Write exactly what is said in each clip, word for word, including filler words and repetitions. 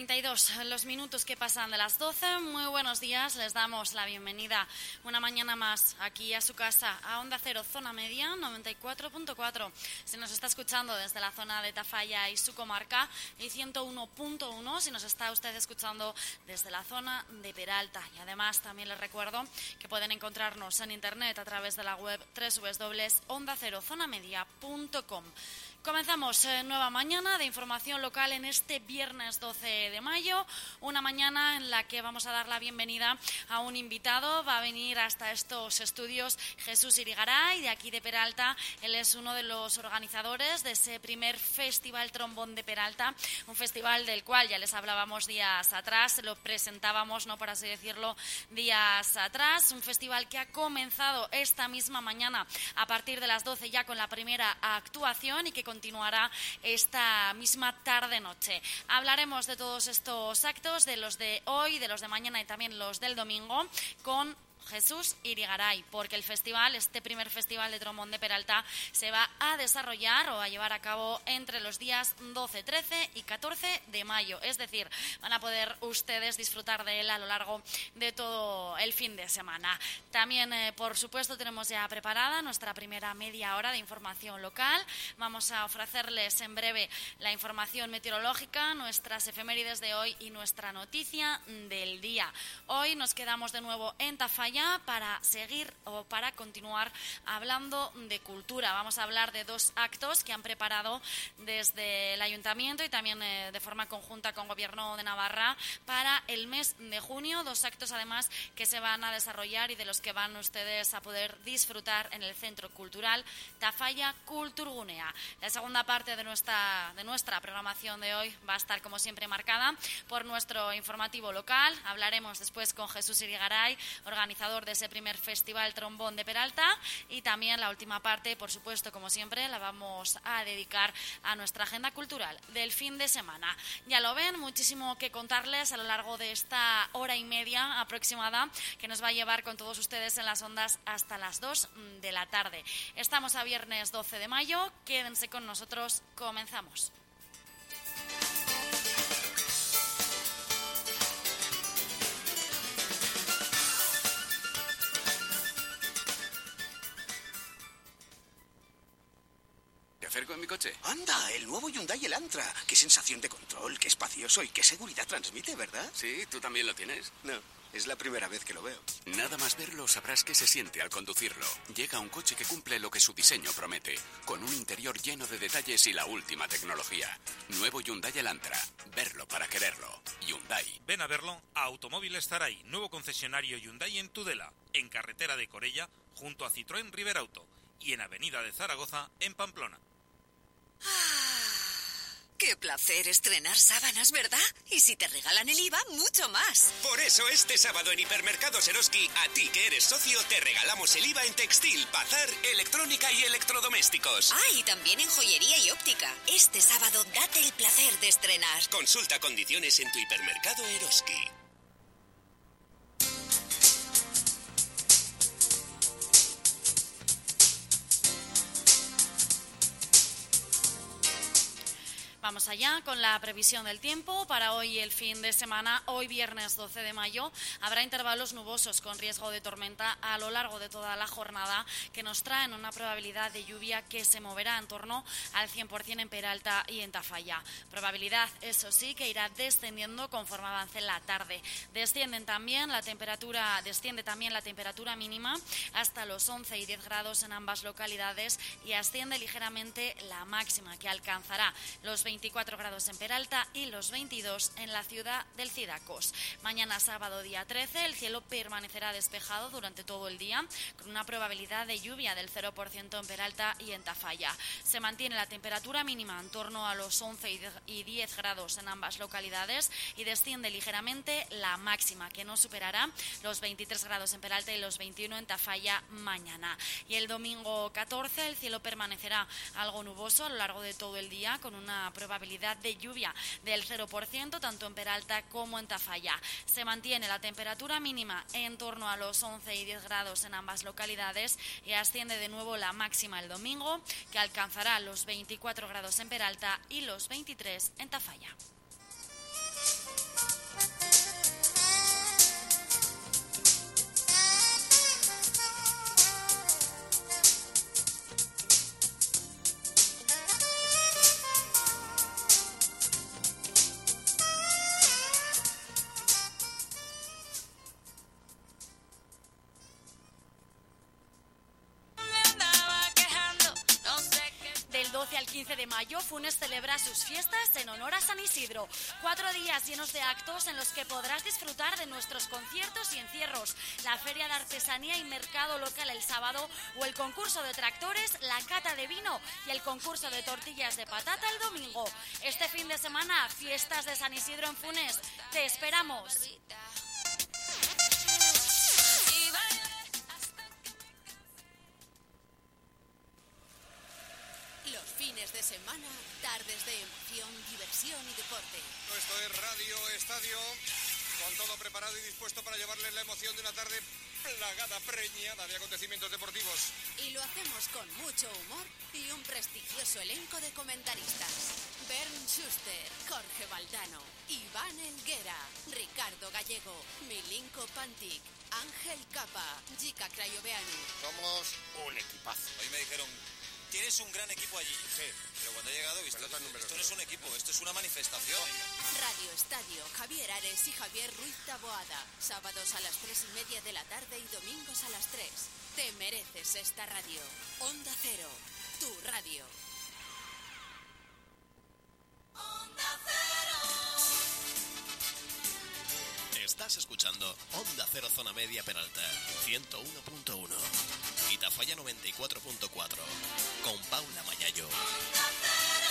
treinta y dos los minutos que pasan de las doce. Muy buenos días, les damos la bienvenida una mañana más aquí a su casa, a Onda Cero, Zona Media, noventa y cuatro punto cuatro. Si nos está escuchando desde la zona de Tafalla y su comarca, y ciento uno punto uno si nos está usted escuchando desde la zona de Peralta. Y además también les recuerdo que pueden encontrarnos en internet a través de la web doble u doble u doble u punto onda cero zona media punto com. Comenzamos eh, nueva mañana de información local en este viernes doce de mayo, una mañana en la que vamos a dar la bienvenida a un invitado. Va a venir hasta estos estudios Jesús Irigaray, de aquí de Peralta. Él es uno de los organizadores de ese primer Festival Trombón de Peralta, un festival del cual ya les hablábamos días atrás, lo presentábamos, no por así decirlo, días atrás. Un festival que ha comenzado esta misma mañana a partir de las doce ya con la primera actuación y que continuará esta misma tarde-noche. Hablaremos de todos estos actos, de los de hoy, de los de mañana y también los del domingo, con Jesús Irigaray, porque el festival, este primer festival de trombón de Peralta, se va a desarrollar o a llevar a cabo entre los días doce, trece y catorce de mayo. Es decir, van a poder ustedes disfrutar de él a lo largo de todo el fin de semana. También, eh, por supuesto, tenemos ya preparada nuestra primera media hora de información local. Vamos a ofrecerles en breve la información meteorológica, nuestras efemérides de hoy y nuestra noticia del día. Hoy nos quedamos de nuevo en Tafalla para seguir o para continuar hablando de cultura. Vamos a hablar de dos actos que han preparado desde el Ayuntamiento y también eh, de forma conjunta con Gobierno de Navarra para el mes de junio. Dos actos además que se van a desarrollar y de los que van ustedes a poder disfrutar en el Centro Cultural Tafalla Kulturgunea. La segunda parte de nuestra, de nuestra programación de hoy va a estar como siempre marcada por nuestro informativo local. Hablaremos después con Jesús Irigaray, organizador de ese primer Festival Trombón de Peralta, y también la última parte, por supuesto, como siempre, la vamos a dedicar a nuestra agenda cultural del fin de semana. Ya lo ven, muchísimo que contarles a lo largo de esta hora y media aproximada que nos va a llevar con todos ustedes en las ondas hasta las dos de la tarde. Estamos a viernes doce de mayo, quédense con nosotros, comenzamos. ¿Acerco en mi coche? ¡Anda! El nuevo Hyundai Elantra. ¡Qué sensación de control, qué espacioso y qué seguridad transmite!, ¿verdad? Sí, ¿tú también lo tienes? No, es la primera vez que lo veo. Nada más verlo sabrás qué se siente al conducirlo. Llega un coche que cumple lo que su diseño promete, con un interior lleno de detalles y la última tecnología. Nuevo Hyundai Elantra. Verlo para quererlo. Hyundai. Ven a verlo a Automóviles Zaraí, nuevo concesionario Hyundai en Tudela, en carretera de Corella, junto a Citroën Riberauto, y en Avenida de Zaragoza, en Pamplona. Ah, ¡qué placer estrenar sábanas!, ¿verdad? Y si te regalan el I V A, mucho más. Por eso este sábado en Hipermercados Eroski, a ti que eres socio, te regalamos el I V A en textil, bazar, electrónica y electrodomésticos. Ah, y también en joyería y óptica. Este sábado date el placer de estrenar. Consulta condiciones en tu hipermercado Eroski. Vamos allá con la previsión del tiempo para hoy, el fin de semana. Hoy, viernes doce de mayo, habrá intervalos nubosos con riesgo de tormenta a lo largo de toda la jornada, que nos traen una probabilidad de lluvia que se moverá en torno al cien por ciento en Peralta y en Tafalla. Probabilidad, eso sí, que irá descendiendo conforme avance la tarde. Descienden también la temperatura, desciende también la temperatura mínima hasta los once y diez grados en ambas localidades, y asciende ligeramente la máxima, que alcanzará los veinticuatro grados en Peralta y los veintidós en la ciudad del Cidacos. Mañana sábado día trece, el cielo permanecerá despejado durante todo el día, con una probabilidad de lluvia del cero por ciento en Peralta y en Tafalla. Se mantiene la temperatura mínima en torno a los once y diez grados en ambas localidades, y desciende ligeramente la máxima, que no superará los veintitrés grados en Peralta y los veintiuno en Tafalla mañana. Y el domingo catorce, el cielo permanecerá algo nuboso a lo largo de todo el día, con una probabilidad de lluvia del cero por ciento tanto en Peralta como en Tafalla. Se mantiene la temperatura mínima en torno a los once y diez grados en ambas localidades, y asciende de nuevo la máxima el domingo, que alcanzará los veinticuatro grados en Peralta y los veintitrés en Tafalla. doce al quince de mayo, Funes celebra sus fiestas en honor a San Isidro. Cuatro días llenos de actos en los que podrás disfrutar de nuestros conciertos y encierros, la feria de artesanía y mercado local el sábado, o el concurso de tractores, la cata de vino y el concurso de tortillas de patata el domingo. Este fin de semana, fiestas de San Isidro en Funes. ¡Te esperamos! Los fines de semana, tardes de emoción, diversión y deporte. Esto es Radio Estadio, con todo preparado y dispuesto para llevarles la emoción de una tarde plagada, preñada de acontecimientos deportivos. Y lo hacemos con mucho humor y un prestigioso elenco de comentaristas. Bernd Schuster, Jorge Valdano, Iván Elguera, Ricardo Gallego, Milinko Pantic, Ángel Capa, Jika Crayoveanu. Somos un equipazo. Hoy me dijeron, tienes un gran equipo allí. Sí. Pero cuando he llegado he visto, esto, esto no es un equipo, esto es una manifestación. Radio Estadio, Javier Ares y Javier Ruiz Taboada. Sábados a las tres y media de la tarde y domingos a las tres. Te mereces esta radio. Onda Cero, tu radio. Onda Cero. Estás escuchando Onda Cero Zona Media Peralta, ciento uno punto uno. Y Tafalla noventa y cuatro punto cuatro. Con Paula Mayayo. Onda Cero.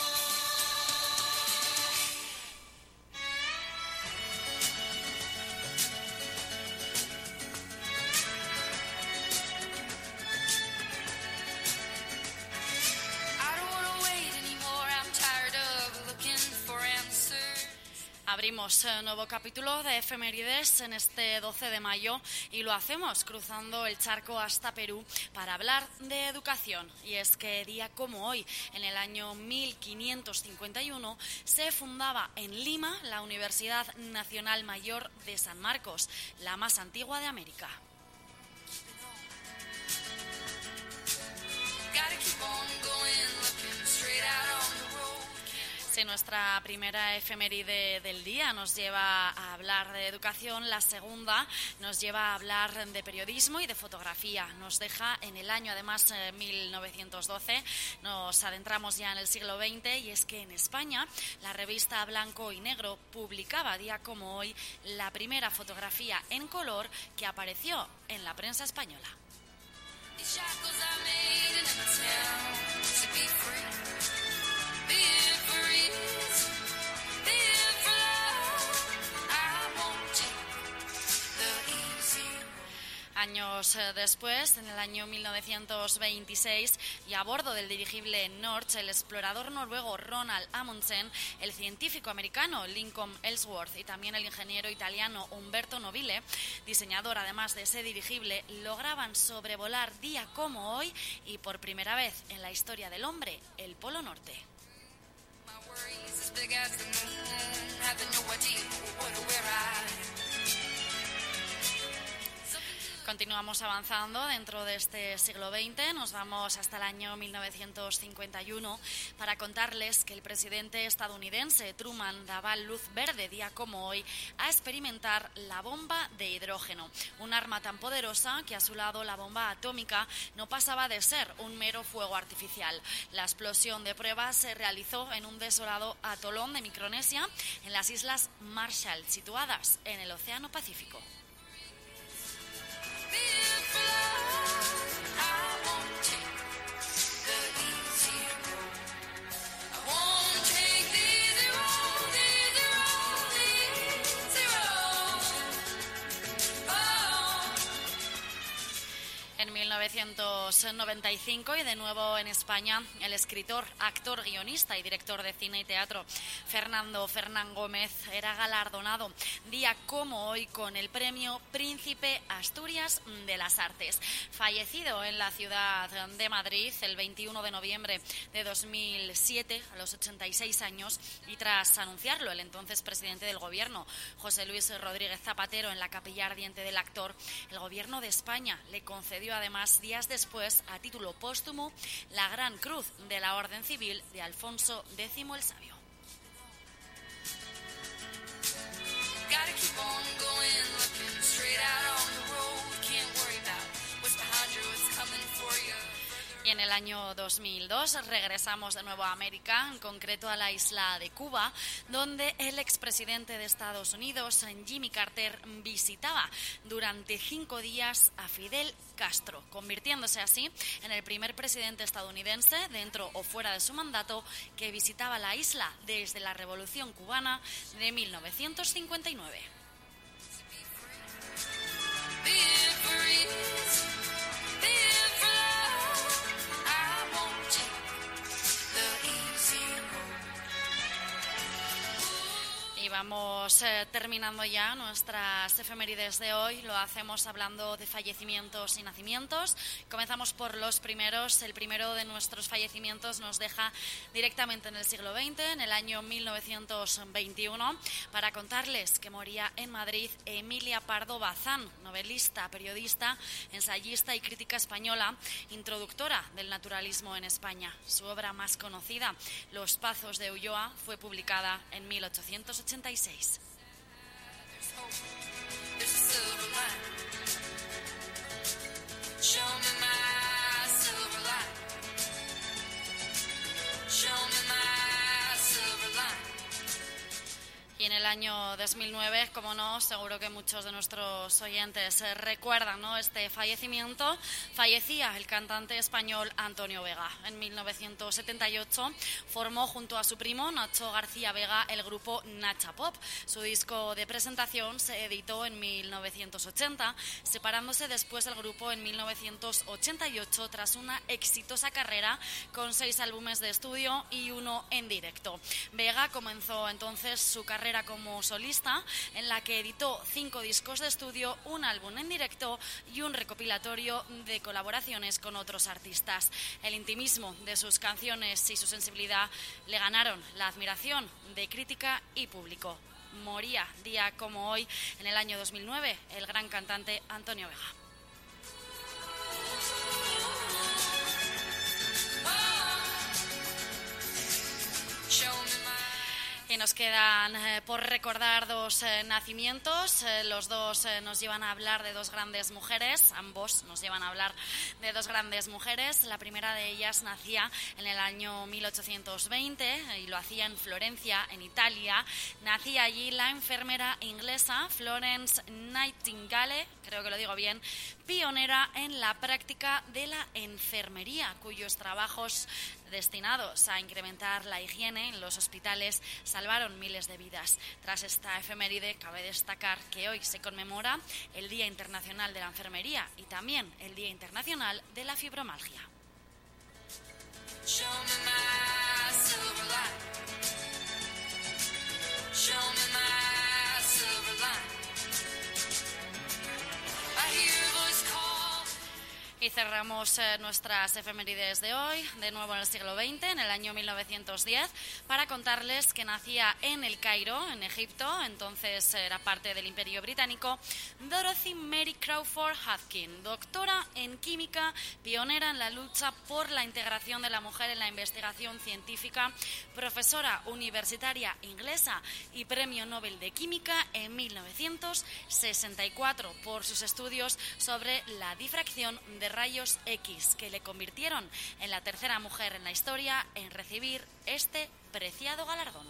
Abrimos un nuevo capítulo de Efemérides en este doce de mayo y lo hacemos cruzando el charco hasta Perú para hablar de educación. Y es que día como hoy, en el año mil quinientos cincuenta y uno, se fundaba en Lima la Universidad Nacional Mayor de San Marcos, la más antigua de América. Si nuestra primera efeméride del día nos lleva a hablar de educación, la segunda nos lleva a hablar de periodismo y de fotografía. Nos deja en el año, además, eh, mil novecientos doce. Nos adentramos ya en el siglo veinte y es que en España la revista Blanco y Negro publicaba día como hoy la primera fotografía en color que apareció en la prensa española. Años después, en el año mil novecientos veintiséis, y a bordo del dirigible North, el explorador noruego Ronald Amundsen, el científico americano Lincoln Ellsworth y también el ingeniero italiano Umberto Nobile, diseñador además de ese dirigible, lograban sobrevolar día como hoy y por primera vez en la historia del hombre el Polo Norte. Continuamos avanzando dentro de este siglo veinte, nos vamos hasta el año mil novecientos cincuenta y uno para contarles que el presidente estadounidense Truman daba luz verde día como hoy a experimentar la bomba de hidrógeno, un arma tan poderosa que a su lado la bomba atómica no pasaba de ser un mero fuego artificial. La explosión de pruebas se realizó en un desolado atolón de Micronesia en las Islas Marshall, situadas en el Océano Pacífico. En mil novecientos noventa y cinco y de nuevo en España, el escritor, actor, guionista y director de cine y teatro Fernando Fernán Gómez era galardonado día como hoy con el premio Príncipe Asturias de las Artes. Fallecido en la ciudad de Madrid el veintiuno de noviembre de dos mil siete a los ochenta y seis años, y tras anunciarlo el entonces presidente del gobierno, José Luis Rodríguez Zapatero, en la capilla ardiente del actor, el gobierno de España le concedió además días después, a título póstumo, la Gran Cruz de la Orden Civil de Alfonso X el Sabio. Y en el año dos mil dos regresamos de nuevo a América, en concreto a la isla de Cuba, donde el expresidente de Estados Unidos, Jimmy Carter, visitaba durante cinco días a Fidel Castro, convirtiéndose así en el primer presidente estadounidense, dentro o fuera de su mandato, que visitaba la isla desde la Revolución Cubana de mil novecientos cincuenta y nueve. Y vamos eh, terminando ya nuestras efemérides de hoy. Lo hacemos hablando de fallecimientos y nacimientos. Comenzamos por los primeros. El primero de nuestros fallecimientos nos deja directamente en el siglo veinte, en el año mil novecientos veintiuno, para contarles que moría en Madrid Emilia Pardo Bazán, novelista, periodista, ensayista y crítica española, introductora del naturalismo en España. Su obra más conocida, Los Pazos de Ulloa, fue publicada en mil ochocientos ochenta y seis. Y en el año dos mil nueve, como no, seguro que muchos de nuestros oyentes eh, recuerdan, ¿no?, este fallecimiento. Fallecía el cantante español Antonio Vega. En mil novecientos setenta y ocho formó junto a su primo Nacho García Vega el grupo Nacha Pop. Su disco de presentación se editó en mil novecientos ochenta, separándose después del grupo en mil novecientos ochenta y ocho tras una exitosa carrera con seis álbumes de estudio y uno en directo. Vega comenzó entonces su carrera como solista, en la que editó cinco discos de estudio, un álbum en directo y un recopilatorio de colaboraciones con otros artistas. El intimismo de sus canciones y su sensibilidad le ganaron la admiración de crítica y público. Moría día como hoy, en el año dos mil nueve, el gran cantante Antonio Vega. Y nos quedan eh, por recordar dos eh, nacimientos. Eh, los dos eh, nos llevan a hablar de dos grandes mujeres. Ambos nos llevan a hablar de dos grandes mujeres. La primera de ellas nacía en el año mil ochocientos veinte y lo hacía en Florencia, en Italia. Nacía allí la enfermera inglesa Florence Nightingale, creo que lo digo bien, pionera en la práctica de la enfermería, cuyos trabajos destinados a incrementar la higiene en los hospitales salvaron miles de vidas. Tras esta efeméride, cabe destacar que hoy se conmemora el Día Internacional de la Enfermería y también el Día Internacional de la Fibromialgia. Show me my silver line. Show me my silver line. I hear a voice call. Y cerramos eh, nuestras efemérides de hoy, de nuevo en el siglo veinte, en el año mil novecientos diez, para contarles que nacía en El Cairo, en Egipto, entonces era parte del Imperio Británico, Dorothy Mary Crawford Hutkin, doctora en química, pionera en la lucha por la integración de la mujer en la investigación científica, profesora universitaria inglesa y premio Nobel de Química en mil novecientos sesenta y cuatro por sus estudios sobre la difracción de rayos X, que le convirtieron en la tercera mujer en la historia en recibir este preciado galardón.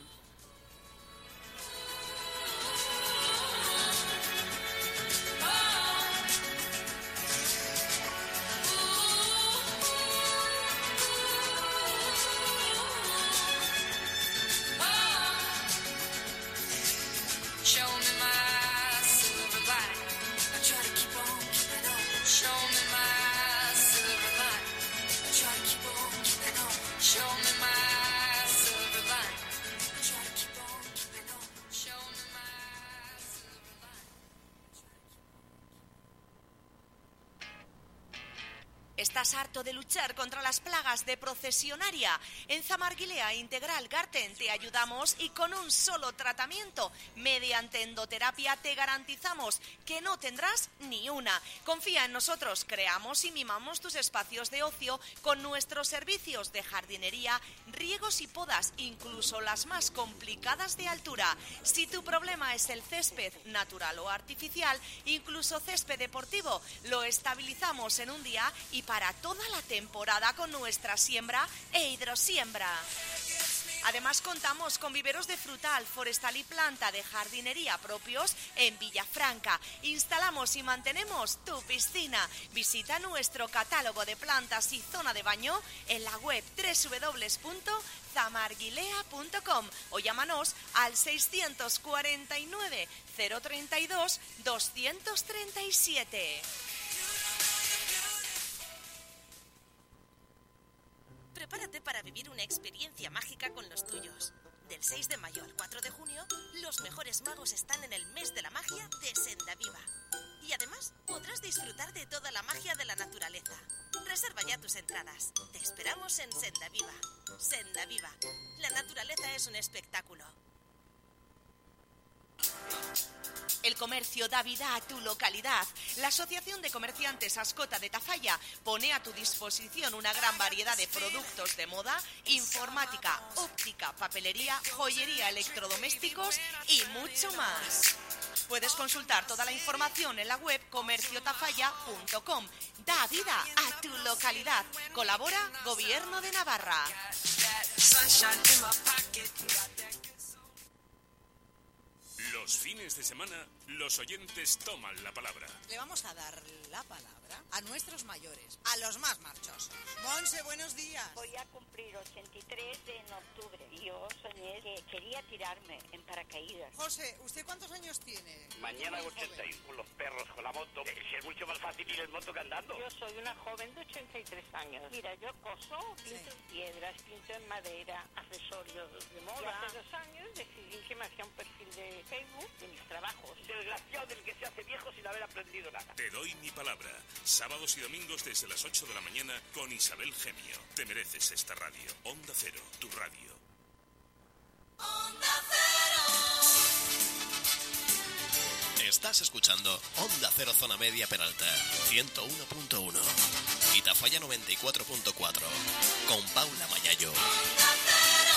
¿Estás harto de luchar contra las plagas de procesionaria? En Zamarguilea Integral Garten te ayudamos y con un solo tratamiento, mediante endoterapia, te garantizamos que no tendrás ni una. Confía en nosotros, creamos y mimamos tus espacios de ocio con nuestros servicios de jardinería, riegos y podas, incluso las más complicadas de altura. Si tu problema es el césped natural o artificial, incluso césped deportivo, lo estabilizamos en un día y para para toda la temporada con nuestra siembra e hidrosiembra. Además contamos con viveros de frutal, forestal y planta de jardinería propios en Villafranca. Instalamos y mantenemos tu piscina. Visita nuestro catálogo de plantas y zona de baño en la web doble u doble u doble u punto zamarguilea punto com o llámanos al seiscientos cuarenta y nueve, cero treinta y dos, doscientos treinta y siete. Prepárate para vivir una experiencia mágica con los tuyos. Del seis de mayo al cuatro de junio, los mejores magos están en el mes de la magia de Senda Viva. Y además, podrás disfrutar de toda la magia de la naturaleza. Reserva ya tus entradas. Te esperamos en Senda Viva. Senda Viva. La naturaleza es un espectáculo. El comercio da vida a tu localidad. La Asociación de Comerciantes Ascota de Tafalla pone a tu disposición una gran variedad de productos de moda, informática, óptica, papelería, joyería, electrodomésticos y mucho más. Puedes consultar toda la información en la web comercio tafalla punto com. Da vida a tu localidad. Colabora Gobierno de Navarra. Los fines de semana, los oyentes toman la palabra. Le vamos a dar la palabra a nuestros mayores, a los más marchosos. Monse, buenos días. Voy a cumplir ochenta y tres en octubre y yo soñé que quería tirarme en paracaídas. José, ¿usted cuántos años tiene? Mañana ochenta y uno, con los perros, con la moto. Si es mucho más fácil ir en moto que andando. Yo soy una joven de ochenta y tres años. Mira, yo coso, pinto sí. en piedras, pinto en madera, accesorios de moda. Y hace dos años decidí que me hacía un perfil de Facebook de mis trabajos. Desgraciado del que se hace viejo sin haber aprendido nada. Te doy mi palabra. Sábados y domingos desde las ocho de la mañana con Isabel Gemio. Te mereces esta radio. Onda Cero, tu radio. Onda Cero. Estás escuchando Onda Cero Zona Media Peralta, ciento uno punto uno. Y Tafalla noventa y cuatro punto cuatro. Con Paula Mayayo. Onda Cero.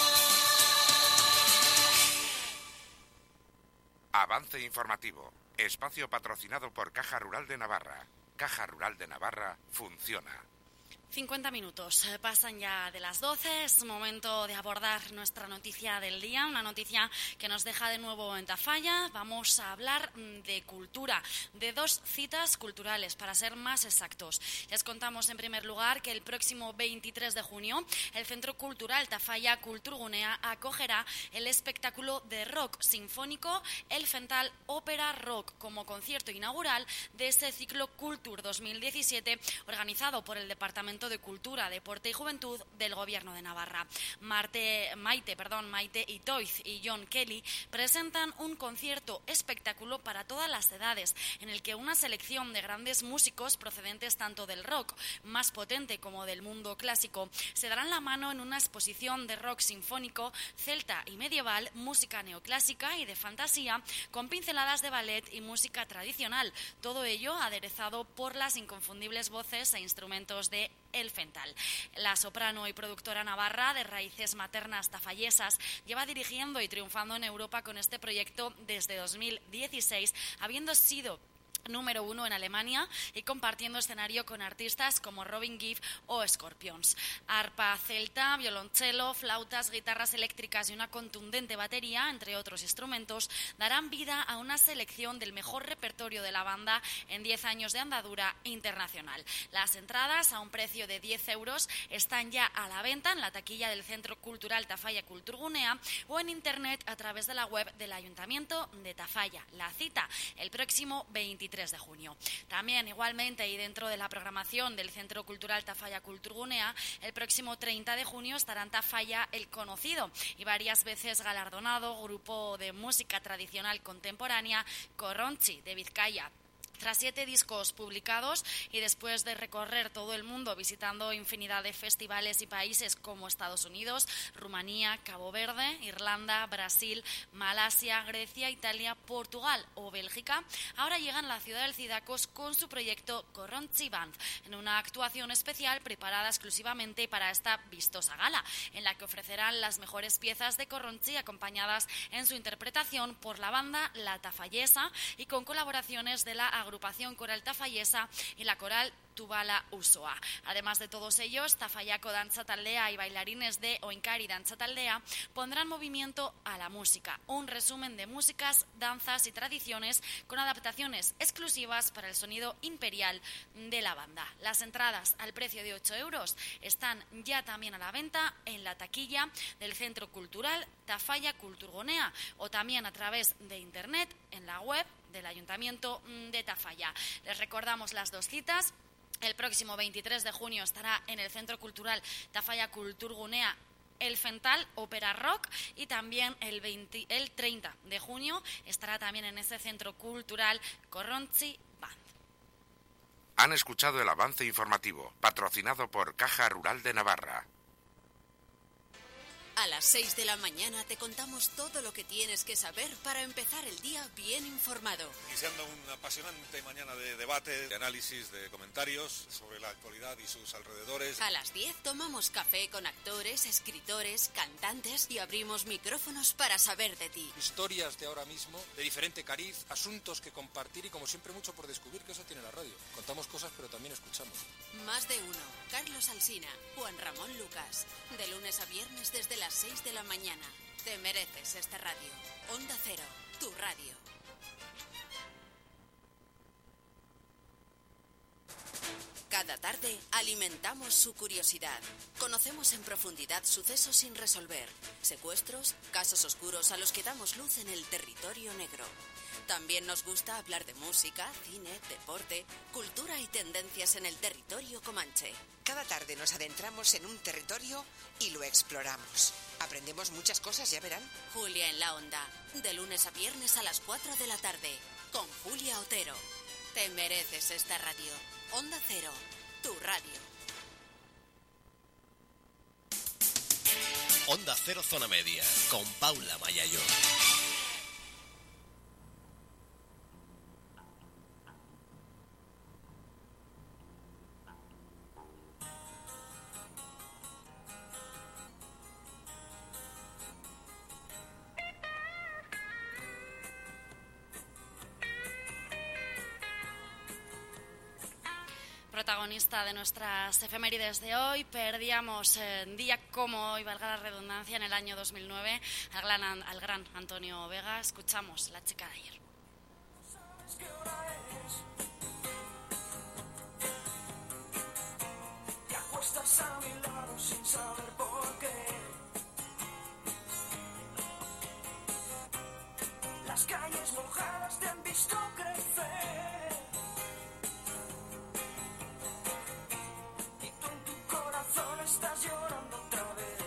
Avance informativo. Espacio patrocinado por Caja Rural de Navarra. Caja Rural de Navarra funciona. cincuenta minutos pasan ya de las doce, es momento de abordar nuestra noticia del día, una noticia que nos deja de nuevo en Tafalla. Vamos a hablar de cultura, de dos citas culturales, para ser más exactos. Les contamos en primer lugar que el próximo veintitrés de junio el Centro Cultural Tafalla Kulturgunea acogerá el espectáculo de rock sinfónico El Fental Ópera Rock como concierto inaugural de este ciclo Cultur dos mil diecisiete organizado por el Departamento de Cultura, Deporte y Juventud del Gobierno de Navarra. Marte, Maite, perdón, Maite Itoiz y John Kelly presentan un concierto espectáculo para todas las edades, en el que una selección de grandes músicos procedentes tanto del rock más potente como del mundo clásico se darán la mano en una exposición de rock sinfónico, celta y medieval, música neoclásica y de fantasía, con pinceladas de ballet y música tradicional. Todo ello aderezado por las inconfundibles voces e instrumentos de El Fental. La soprano y productora navarra de raíces maternas tafallesas lleva dirigiendo y triunfando en Europa con este proyecto desde dos mil dieciséis, habiendo sido número uno en Alemania y compartiendo escenario con artistas como Robin Gibb o Scorpions. Arpa celta, violonchelo, flautas, guitarras eléctricas y una contundente batería, entre otros instrumentos, darán vida a una selección del mejor repertorio de la banda en diez años de andadura internacional. Las entradas, a un precio de diez euros, están ya a la venta en la taquilla del Centro Cultural Tafalla Kulturgunea o en internet a través de la web del Ayuntamiento de Tafalla. La cita el próximo veintitrés de junio. También, igualmente, y dentro de la programación del Centro Cultural Tafalla Kulturgunea, el próximo treinta de junio estará en Tafalla el conocido y varias veces galardonado grupo de música tradicional contemporánea Corronchi de Vizcaya. Tras siete discos publicados y después de recorrer todo el mundo visitando infinidad de festivales y países como Estados Unidos, Rumanía, Cabo Verde, Irlanda, Brasil, Malasia, Grecia, Italia, Portugal o Bélgica, ahora llegan a la ciudad del Cidacos con su proyecto Corronchi Band, en una actuación especial preparada exclusivamente para esta vistosa gala, en la que ofrecerán las mejores piezas de Corronchi acompañadas en su interpretación por la banda La Tafallesa y con colaboraciones de la agrupación coral tafallesa y la coral Tubala Usoa. Además de todos ellos, Tafallako Danza Taldea y bailarines de Oinkari Danza Taldea pondrán movimiento a la música. Un resumen de músicas, danzas y tradiciones con adaptaciones exclusivas para el sonido imperial de la banda. Las entradas al precio de ocho euros están ya también a la venta en la taquilla del Centro Cultural Tafalla Kulturgunea o también a través de internet en la web del Ayuntamiento de Tafalla. Les recordamos las dos citas. El próximo veintitrés de junio estará en el Centro Cultural Tafalla Kulturgunea el Fental Ópera Rock y también el, veinte, el treinta de junio estará también en ese Centro Cultural Corronzi Band. Han escuchado el avance informativo, patrocinado por Caja Rural de Navarra. A las seis de la mañana te contamos todo lo que tienes que saber para empezar el día bien informado. Iniciando una apasionante mañana de debate, de análisis, de comentarios sobre la actualidad y sus alrededores. A las diez tomamos café con actores, escritores, cantantes y abrimos micrófonos para saber de ti. Historias de ahora mismo, de diferente cariz, asuntos que compartir y como siempre mucho por descubrir, que eso tiene la radio. Contamos cosas pero también escuchamos. Más de uno. Carlos Alsina, Juan Ramón Lucas. De lunes a viernes desde las seis de la mañana. Te mereces esta radio. Onda Cero, tu radio. Cada tarde alimentamos su curiosidad. Conocemos en profundidad sucesos sin resolver, secuestros, casos oscuros a los que damos luz en el territorio negro. También nos gusta hablar de música, cine, deporte, cultura y tendencias en el territorio comanche. Cada tarde nos adentramos en un territorio y lo exploramos. Aprendemos muchas cosas, ya verán. Julia en la Onda, de lunes a viernes a las cuatro de la tarde, con Julia Otero. Te mereces esta radio. Onda Cero, tu radio. Onda Cero Zona Media, con Paula Mayayo. Protagonista de nuestras efemérides de hoy, perdíamos en eh, día como hoy, valga la redundancia, en el año dos mil nueve al gran, al gran Antonio Vega. Escuchamos La chica de ayer. ¿Sabes qué hora es? Te acuestas a mi lado sin saber por qué. Las calles mojadas te han visto crecer. Estás llorando otra vez.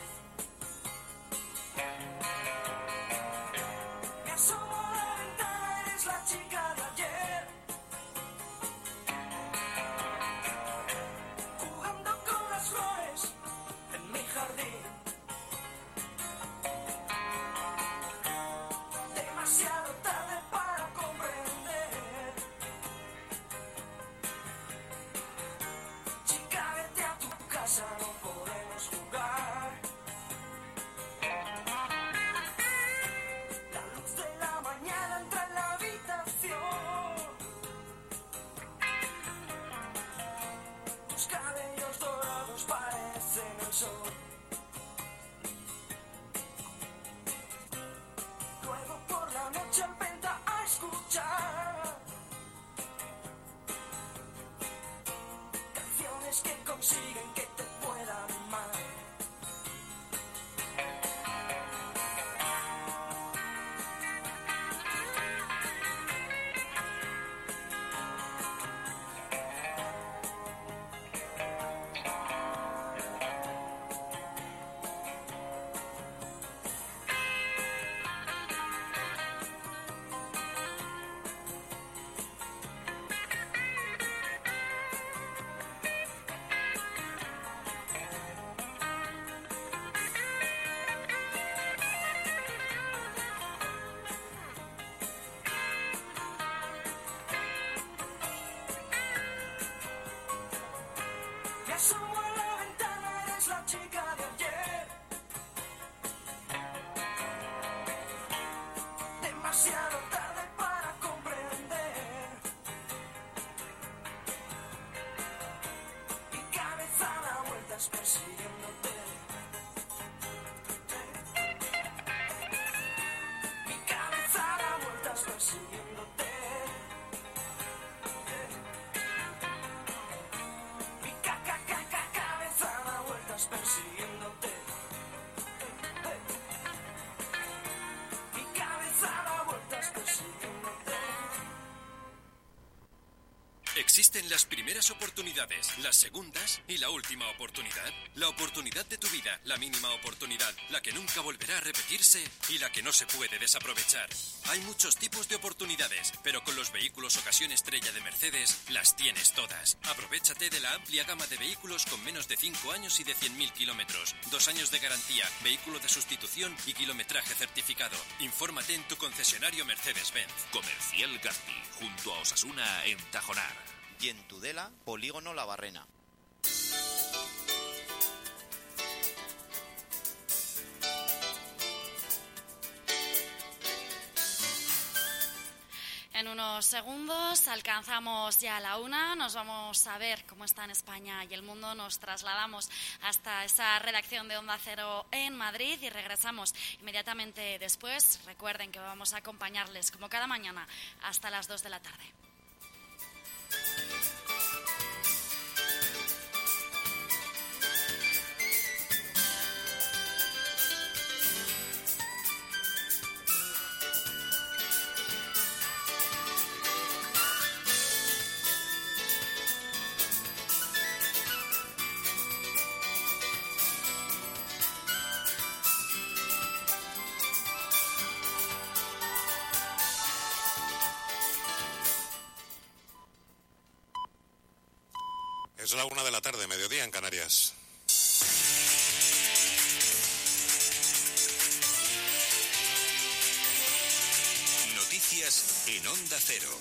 Me asomo a la ventana, eres la chica de ayer. Jugando con las flores en mi jardín. Existen las primeras oportunidades, las segundas y la última oportunidad. La oportunidad de tu vida, la mínima oportunidad, la que nunca volverá a repetirse y la que no se puede desaprovechar. Hay muchos tipos de oportunidades, pero con los vehículos Ocasión Estrella de Mercedes las tienes todas. Aprovechate de la amplia gama de vehículos con menos de cinco años y de cien mil kilómetros. Dos años de garantía, vehículo de sustitución y kilometraje certificado. Infórmate en tu concesionario Mercedes-Benz. Comercial Gazpi, junto a Osasuna en Tajonar. Y en Tudela, Polígono La Barrena. En unos segundos alcanzamos ya la una, nos vamos a ver cómo está en España y el mundo, nos trasladamos hasta esa redacción de Onda Cero en Madrid y regresamos inmediatamente después. Recuerden que vamos a acompañarles como cada mañana hasta las dos de la tarde. Es la una de la tarde, mediodía en Canarias. Noticias en Onda Cero.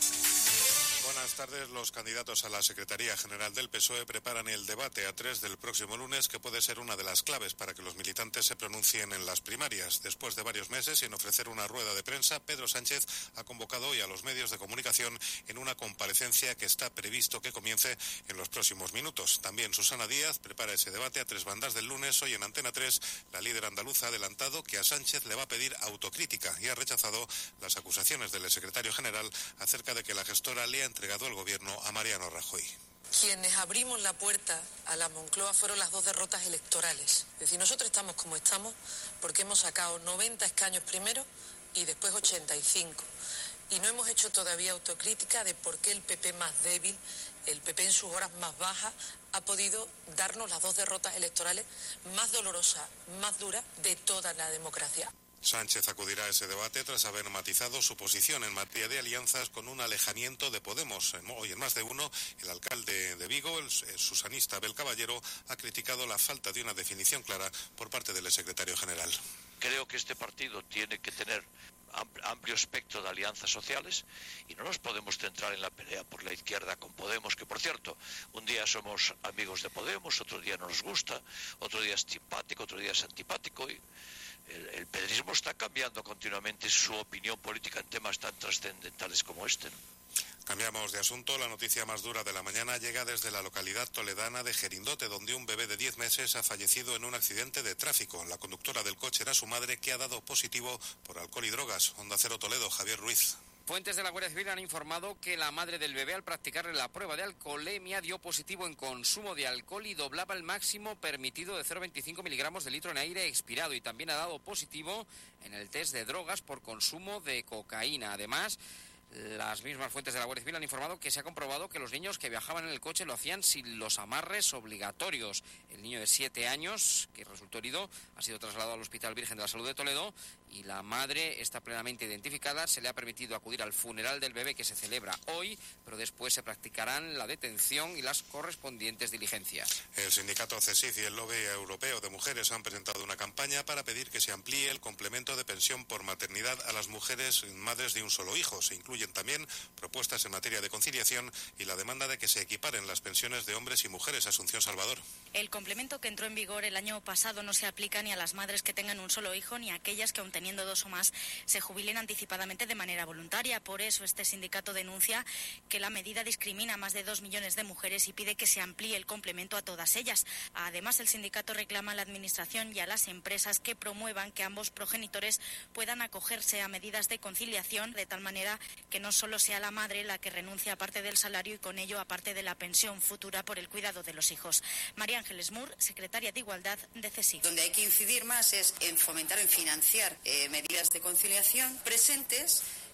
Buenas tardes. Los candidatos a la Secretaría General del P S O E preparan el debate a tres del próximo lunes, que puede ser una de las claves para que los militantes se pronuncien en las primarias. Después de varios meses sin ofrecer una rueda de prensa, Pedro Sánchez ha convocado hoy a los medios de comunicación en una comparecencia que está previsto que comience en los próximos minutos. También Susana Díaz prepara ese debate a tres bandas del lunes. Hoy en Antena tres, la líder andaluza ha adelantado que a Sánchez le va a pedir autocrítica y ha rechazado las acusaciones del secretario general acerca de que la gestora le ha entregado el gobierno a Mariano Rajoy. Quienes abrimos la puerta a la Moncloa fueron las dos derrotas electorales. Es decir, nosotros estamos como estamos porque hemos sacado noventa escaños primero y después ochenta y cinco. Y no hemos hecho todavía autocrítica de por qué el P P más débil, el P P en sus horas más bajas, ha podido darnos las dos derrotas electorales más dolorosas, más duras de toda la democracia. Sánchez acudirá a ese debate tras haber matizado su posición en materia de alianzas con un alejamiento de Podemos. Hoy en Más de Uno, el alcalde de Vigo, el susanista Abel Caballero, ha criticado la falta de una definición clara por parte del secretario general. Creo que este partido tiene que tener amplio espectro de alianzas sociales y no nos podemos centrar en la pelea por la izquierda con Podemos, que por cierto, un día somos amigos de Podemos, otro día no nos gusta, otro día es simpático, otro día es antipático y el, el pedrismo está cambiando continuamente su opinión política en temas tan trascendentales como este, ¿no? Cambiamos de asunto. La noticia más dura de la mañana llega desde la localidad toledana de Gerindote, donde un bebé de diez meses ha fallecido en un accidente de tráfico. La conductora del coche era su madre, que ha dado positivo por alcohol y drogas. Onda Cero Toledo, Javier Ruiz. Fuentes de la Guardia Civil han informado que la madre del bebé, al practicarle la prueba de alcoholemia, dio positivo en consumo de alcohol y doblaba el máximo permitido de cero coma veinticinco miligramos de litro en aire expirado, y también ha dado positivo en el test de drogas por consumo de cocaína. Además, las mismas fuentes de la Guardia Civil han informado que se ha comprobado que los niños que viajaban en el coche lo hacían sin los amarres obligatorios. El niño de siete años, que resultó herido, ha sido trasladado al Hospital Virgen de la Salud de Toledo, y la madre está plenamente identificada. Se le ha permitido acudir al funeral del bebé, que se celebra hoy, pero después se practicarán la detención y las correspondientes diligencias. El sindicato CESIF y el Lobby Europeo de Mujeres han presentado una campaña para pedir que se amplíe el complemento de pensión por maternidad a las mujeres madres de un solo hijo. Se incluyen también propuestas en materia de conciliación y la demanda de que se equiparen las pensiones de hombres y mujeres. Asunción Salvador. El complemento que entró en vigor el año pasado no se aplica ni a las madres que tengan un solo hijo ni a aquellas que, aun teniendo dos o más, se jubilen anticipadamente de manera voluntaria. Por eso este sindicato denuncia que la medida discrimina a más de dos millones de mujeres y pide que se amplíe el complemento a todas ellas. Además, el sindicato reclama a la Administración y a las empresas que promuevan que ambos progenitores puedan acogerse a medidas de conciliación, de tal manera que no solo sea la madre la que renuncia a parte del salario y con ello a parte de la pensión futura por el cuidado de los hijos. María Ángeles Mur, secretaria de Igualdad de CESIF. Donde hay que incidir más es en fomentar, en financiar eh, medidas de conciliación presentes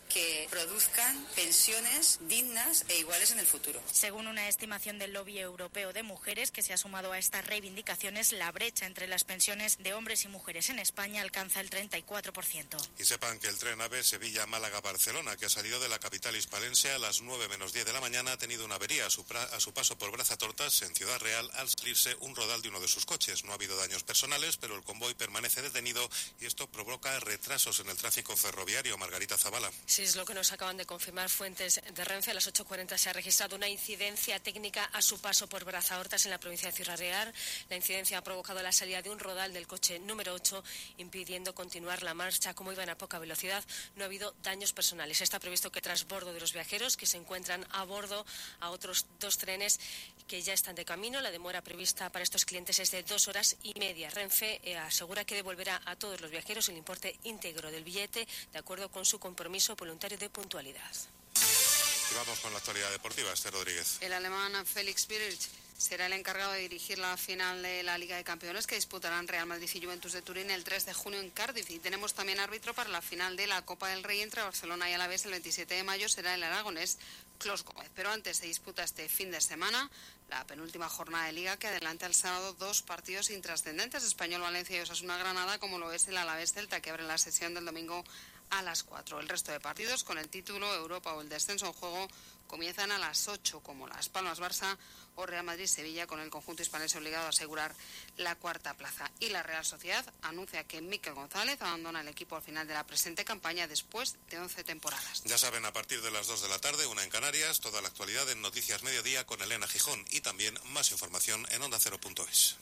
que produzcan pensiones dignas e iguales en el futuro. Según una estimación del Lobby Europeo de Mujeres, que se ha sumado a estas reivindicaciones, la brecha entre las pensiones de hombres y mujeres en España alcanza el treinta y cuatro por ciento. Y sepan que el tren AVE Sevilla-Málaga-Barcelona, que ha salido de la capital hispalense a las nueve menos diez de la mañana, ha tenido una avería a su, pra- a su paso por Brazatortas, en Ciudad Real, al salirse un rodal de uno de sus coches. No ha habido daños personales, pero el convoy permanece detenido y esto provoca retrasos en el tráfico ferroviario. Margarita Zavala. Sí, es lo que nos acaban de confirmar fuentes de Renfe. A las ocho cuarenta se ha registrado una incidencia técnica a su paso por Brazahortas, en la provincia de Ciudad Real. La incidencia ha provocado la salida de un rodal del coche número ocho, impidiendo continuar la marcha. Como iban a poca velocidad, no ha habido daños personales. Está previsto que transbordo de los viajeros que se encuentran a bordo a otros dos trenes que ya están de camino. La demora prevista para estos clientes es de dos horas y media. Renfe eh, asegura que devolverá a todos los viajeros el importe íntegro del billete, de acuerdo con su compromiso voluntario de puntualidad. Y vamos con la actualidad deportiva, Esther Rodríguez. El alemán Felix Birch será el encargado de dirigir la final de la Liga de Campeones, que disputarán Real Madrid y Juventus de Turín el tres de junio en Cardiff. Y tenemos también árbitro para la final de la Copa del Rey entre Barcelona y Alavés el veintisiete de mayo. Será el aragonés Clos Gómez. Pero antes se disputa este fin de semana la penúltima jornada de Liga, que adelanta el sábado dos partidos intrascendentes: Español Valencia y Osasuna Granada, como lo es el Alavés Celta, que abre la sesión del domingo a las cuatro. El resto de partidos con el título, Europa o el descenso en juego comienzan a las ocho, como Las Palmas Barça o Real Madrid Sevilla, con el conjunto hispanense obligado a asegurar la cuarta plaza. Y la Real Sociedad anuncia que Mikel González abandona el equipo al final de la presente campaña después de once temporadas. Ya saben, a partir de las dos de la tarde, una en Canarias, toda la actualidad en Noticias Mediodía con Elena Gijón, y también más información en onda cero punto es.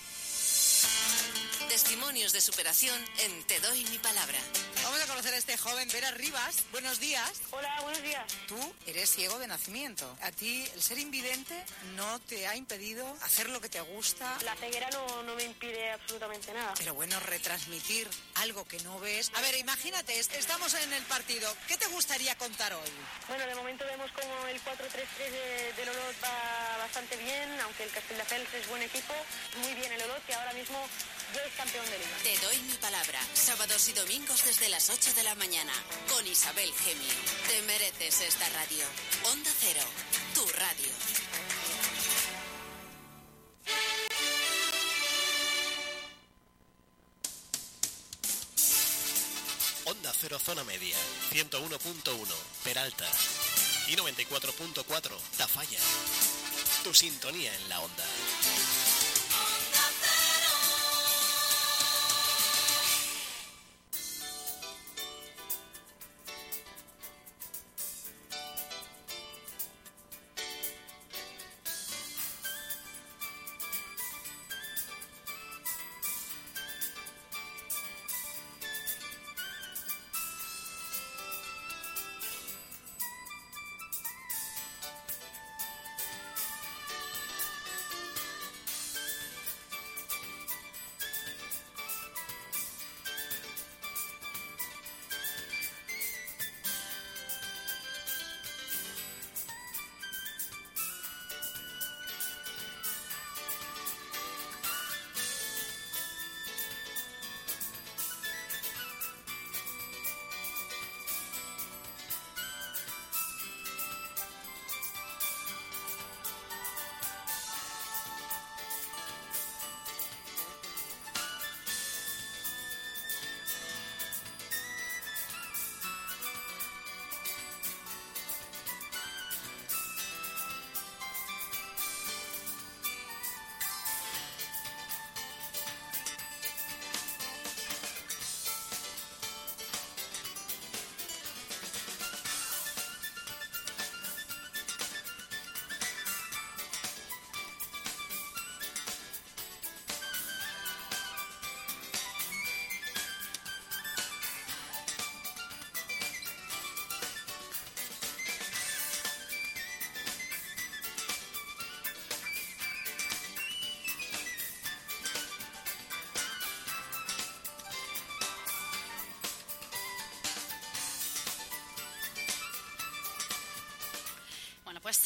Testimonios de superación en Te doy mi palabra. Vamos a conocer a este joven, Vera Rivas. Buenos días. Hola, buenos días. Tú eres ciego de nacimiento. A ti el ser invidente no te ha impedido hacer lo que te gusta. La ceguera no, no me impide absolutamente nada. Pero bueno, retransmitir algo que no ves. A ver, imagínate, estamos en el partido. ¿Qué te gustaría contar hoy? Bueno, de momento vemos como el cuatro tres tres de, del Olot va bastante bien, aunque el Castelldefels es buen equipo. Muy bien el Olot, que ahora mismo ya es campeón de Liga. Te doy mi palabra. Sábados y domingos desde las ocho de la mañana. Con Isabel Gemio. Te mereces esta radio. Onda Cero. Tu radio. Onda Cero Zona Media. ciento uno punto uno. Peralta. Y noventa y cuatro punto cuatro. Tafalla. Tu sintonía en la onda.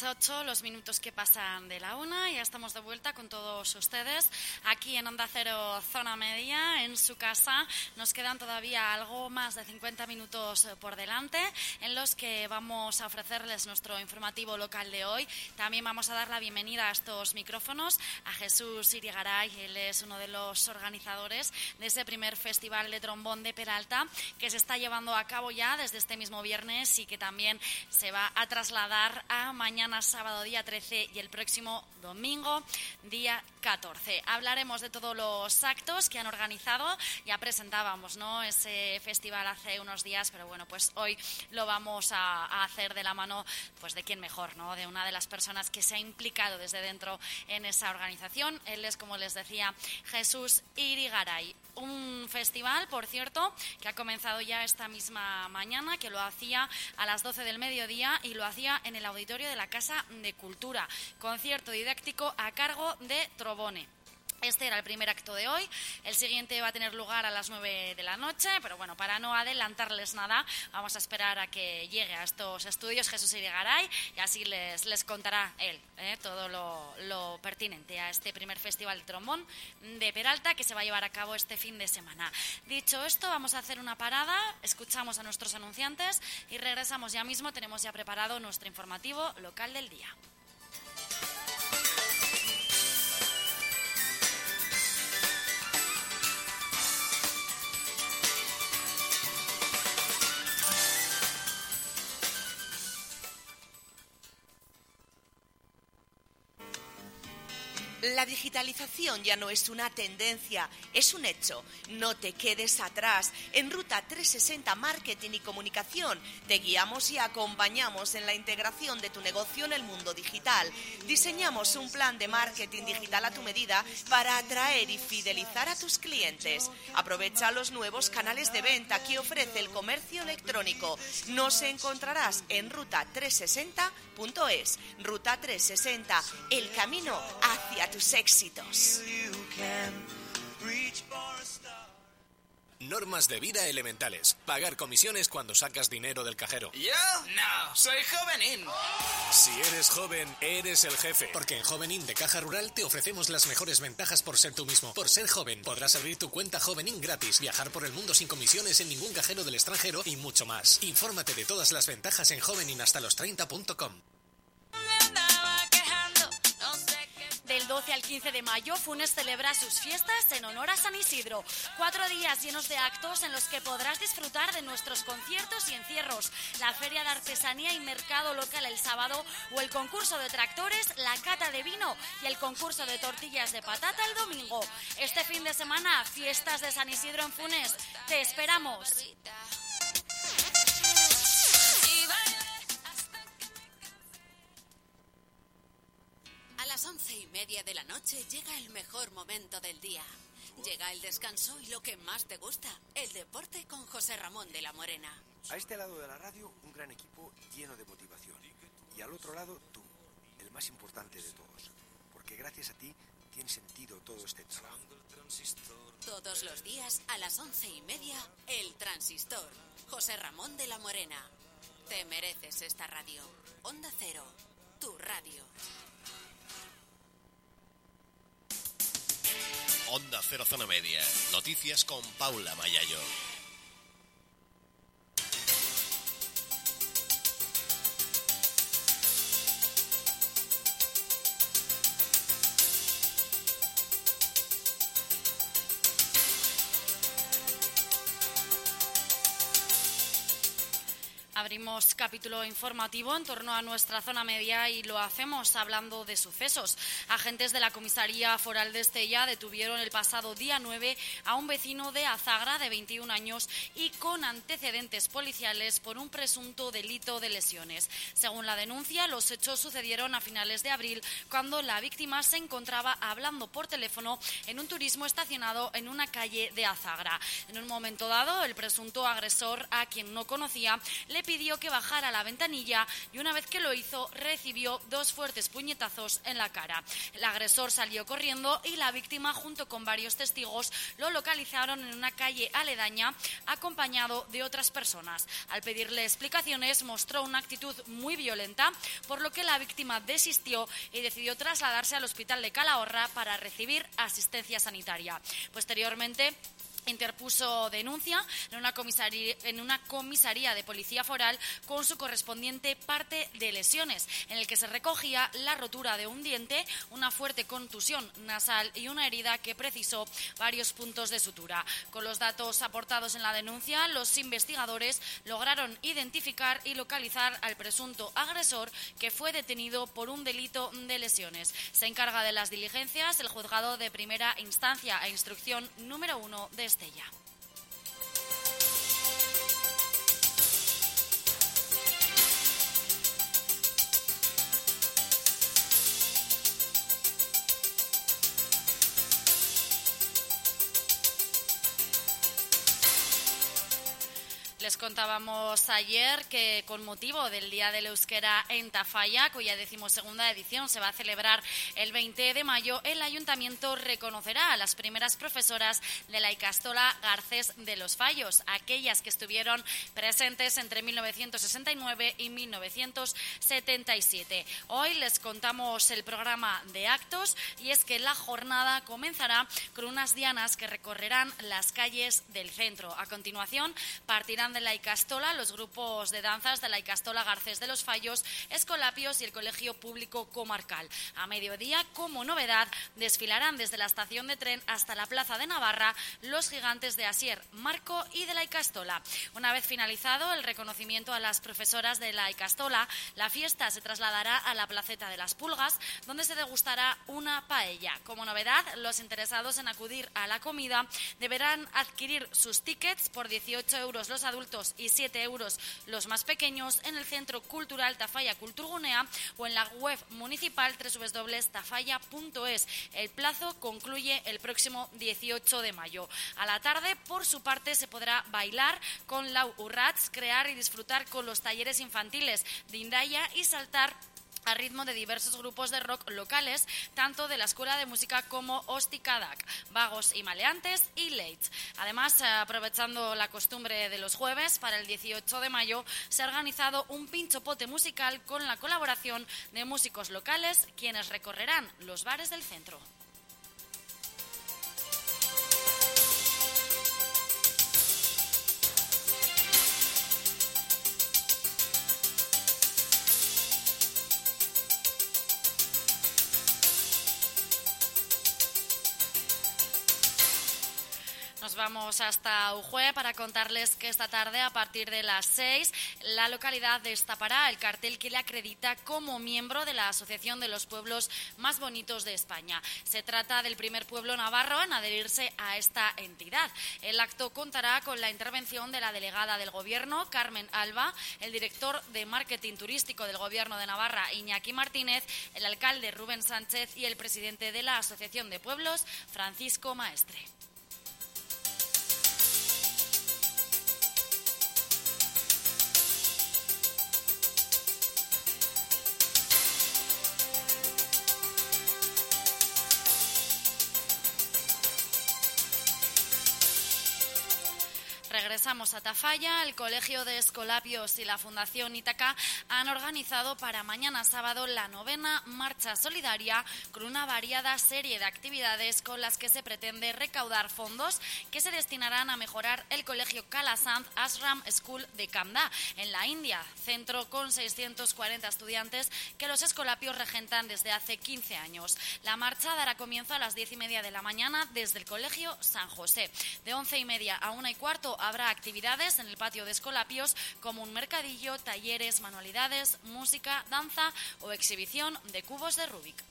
Las ocho, los minutos que pasan de la una, ya estamos de vuelta con todos ustedes aquí en Onda Cero Zona Media, en su casa. Nos quedan todavía algo más de cincuenta minutos por delante en los que vamos a ofrecerles nuestro informativo local de hoy. También vamos a dar la bienvenida a estos micrófonos a Jesús Irigaray. Él es uno de los organizadores de ese primer festival de trombón de Peralta que se está llevando a cabo ya desde este mismo viernes y que también se va a trasladar a mañana sábado día trece y el próximo domingo día catorce. Hablaremos de todos los actos que han organizado. Ya presentábamos, ¿no?, ese festival hace unos días, pero bueno, pues hoy lo vamos a, a hacer de la mano, pues de quién mejor, ¿no?, de una de las personas que se ha implicado desde dentro en esa organización. Él es, como les decía, Jesús Irigaray. Un festival, por cierto, que ha comenzado ya esta misma mañana, que lo hacía a las doce del mediodía y lo hacía en el auditorio de la Casa de Cultura. Concierto didáctico a cargo de Trobone. Este era el primer acto de hoy. El siguiente va a tener lugar a las nueve de la noche, pero bueno, para no adelantarles nada, vamos a esperar a que llegue a estos estudios Jesús Irigaray y así les, les contará él ¿eh? todo lo, lo pertinente a este primer festival de trombón de Peralta que se va a llevar a cabo este fin de semana. Dicho esto, vamos a hacer una parada, escuchamos a nuestros anunciantes y regresamos ya mismo. Tenemos ya preparado nuestro informativo local del día. La digitalización ya no es una tendencia, es un hecho. No te quedes atrás. En Ruta trescientos sesenta Marketing y Comunicación te guiamos y acompañamos en la integración de tu negocio en el mundo digital. Diseñamos un plan de marketing digital a tu medida para atraer y fidelizar a tus clientes. Aprovecha los nuevos canales de venta que ofrece el comercio electrónico. Nos encontrarás en ruta trescientos sesenta punto es. Ruta trescientos sesenta, el camino hacia tus éxitos. Normas de vida elementales. Pagar comisiones cuando sacas dinero del cajero. ¿Yo? No, soy Jovenin. Si eres joven, eres el jefe. Porque en Jovenin de Caja Rural te ofrecemos las mejores ventajas por ser tú mismo. Por ser joven, podrás abrir tu cuenta Jovenin gratis, viajar por el mundo sin comisiones en ningún cajero del extranjero y mucho más. Infórmate de todas las ventajas en jovenin hasta los treinta punto com. Del doce al quince de mayo, Funes celebra sus fiestas en honor a San Isidro. Cuatro días llenos de actos en los que podrás disfrutar de nuestros conciertos y encierros, la feria de artesanía y mercado local el sábado o el concurso de tractores, la cata de vino y el concurso de tortillas de patata el domingo. Este fin de semana, fiestas de San Isidro en Funes. ¡Te esperamos! A las once y media de la noche llega el mejor momento del día. Llega el descanso y lo que más te gusta, el deporte con José Ramón de la Morena. A este lado de la radio, un gran equipo lleno de motivación. Y al otro lado, tú, el más importante de todos. Porque gracias a ti tiene sentido todo este trabajo. Todos los días, a las once y media, El Transistor. José Ramón de la Morena. Te mereces esta radio. Onda Cero, tu radio. Onda Cero Zona Media. Noticias con Paula Mayayo. Abrimos capítulo informativo en torno a nuestra zona media y lo hacemos hablando de sucesos. Agentes de la Comisaría Foral de Estella detuvieron el pasado día nueve a un vecino de Azagra de veintiún años y con antecedentes policiales por un presunto delito de lesiones. Según la denuncia, los hechos sucedieron a finales de abril cuando la víctima se encontraba hablando por teléfono en un turismo estacionado en una calle de Azagra. En un momento dado, el presunto agresor, a quien no conocía, le pidió pidió que bajara la ventanilla y una vez que lo hizo recibió dos fuertes puñetazos en la cara. El agresor salió corriendo y la víctima junto con varios testigos lo localizaron en una calle aledaña acompañado de otras personas. Al pedirle explicaciones mostró una actitud muy violenta, por lo que la víctima desistió y decidió trasladarse al hospital de Calahorra para recibir asistencia sanitaria. Posteriormente, interpuso denuncia en una, comisaría, en una comisaría de policía foral con su correspondiente parte de lesiones, en el que se recogía la rotura de un diente, una fuerte contusión nasal y una herida que precisó varios puntos de sutura. Con los datos aportados en la denuncia, los investigadores lograron identificar y localizar al presunto agresor, que fue detenido por un delito de lesiones. Se encarga de las diligencias el juzgado de primera instancia e instrucción número uno de Estella. Les contábamos ayer que con motivo del Día del Euskera en Tafalla, cuya decimosegunda edición se va a celebrar el veinte de mayo, el Ayuntamiento reconocerá a las primeras profesoras de la Ikastola Garcés de los Fallos, aquellas que estuvieron presentes entre mil novecientos sesenta y nueve y mil novecientos setenta y siete. Hoy les contamos el programa de actos y es que la jornada comenzará con unas dianas que recorrerán las calles del centro. A continuación partirán de la Ikastola los grupos de danzas de la Ikastola Garcés de los Fallos, Escolapios y el Colegio Público Comarcal. A mediodía, como novedad, desfilarán desde la estación de tren hasta la Plaza de Navarra los gigantes de Asier, Marco y de la Ikastola. Una vez finalizado el reconocimiento a las profesoras de la Ikastola, la fiesta se trasladará a la Placeta de las Pulgas, donde se degustará una paella. Como novedad, los interesados en acudir a la comida deberán adquirir sus tickets por dieciocho euros los adultos y siete euros los más pequeños en el Centro Cultural Tafalla Kulturgunea o en la web municipal doble u doble u doble u punto tafalla punto es. El plazo concluye el próximo dieciocho de mayo. A la tarde, por su parte, se podrá bailar con Lau Urrats, crear y disfrutar con los talleres infantiles de Indaya y saltar a ritmo de diversos grupos de rock locales, tanto de la Escuela de Música como Ostikadak, Vagos y Maleantes y Leitz. Además, aprovechando la costumbre de los jueves, para el dieciocho de mayo se ha organizado un pinchopote musical con la colaboración de músicos locales, quienes recorrerán los bares del centro. Nos vamos hasta Ujue para contarles que esta tarde, a partir de las seis, la localidad destapará el cartel que le acredita como miembro de la Asociación de los Pueblos Más Bonitos de España. Se trata del primer pueblo navarro en adherirse a esta entidad. El acto contará con la intervención de la delegada del Gobierno, Carmen Alba, el director de Marketing Turístico del Gobierno de Navarra, Iñaki Martínez, el alcalde Rubén Sánchez y el presidente de la Asociación de Pueblos, Francisco Maestre. Regresamos a Tafalla. El Colegio de Escolapios y la Fundación Ítaca han organizado para mañana sábado la novena marcha solidaria con una variada serie de actividades con las que se pretende recaudar fondos que se destinarán a mejorar el Colegio Kalasant Ashram School de Kamda, en la India, centro con seiscientos cuarenta estudiantes que los escolapios regentan desde hace quince años. La marcha dará comienzo a las diez y media de la mañana desde el Colegio San José. De once y media a una y cuarto habrá actividades en el patio de Escolapios como un mercadillo, talleres, manualidades, música, danza o exhibición de cubos de Rubik.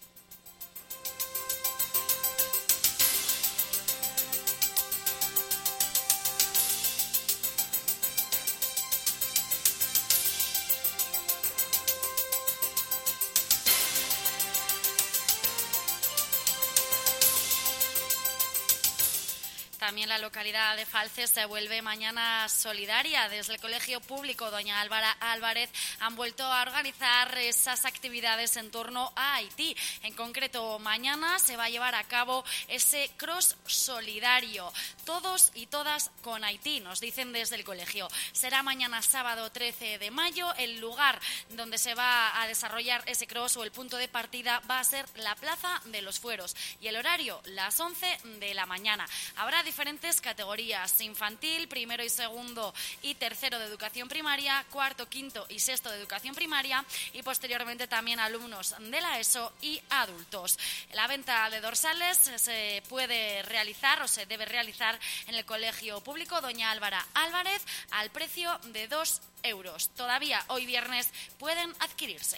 también la localidad de Falces se vuelve mañana solidaria. Desde el Colegio Público Doña Álvara Álvarez han vuelto a organizar esas actividades en torno a Haití. En concreto, mañana se va a llevar a cabo ese cross solidario. Todos y todas con Haití, nos dicen desde el colegio. Será mañana sábado trece de mayo. El lugar donde se va a desarrollar ese cross o el punto de partida va a ser la Plaza de los Fueros y el horario las once de la mañana. Habrá diferentes categorías: infantil, primero y segundo y tercero de educación primaria, cuarto, quinto y sexto de educación primaria y posteriormente también alumnos de la ESO y adultos. La venta de dorsales se puede realizar o se debe realizar en el Colegio Público Doña Álvara Álvarez al precio de dos euros. Todavía hoy viernes pueden adquirirse.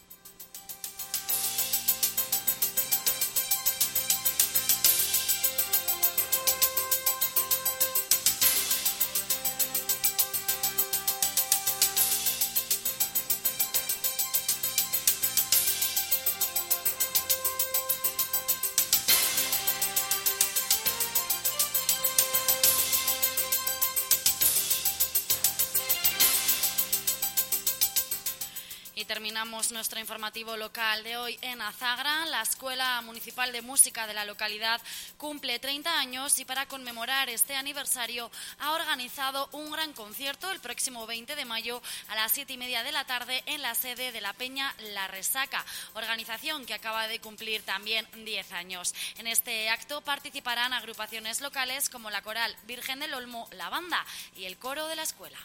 Terminamos nuestro informativo local de hoy en Azagra. La Escuela Municipal de Música de la localidad cumple treinta años y para conmemorar este aniversario ha organizado un gran concierto el próximo veinte de mayo a las siete y media de la tarde en la sede de la Peña La Resaca, organización que acaba de cumplir también diez años. En este acto participarán agrupaciones locales como la Coral Virgen del Olmo, la Banda y el Coro de la Escuela.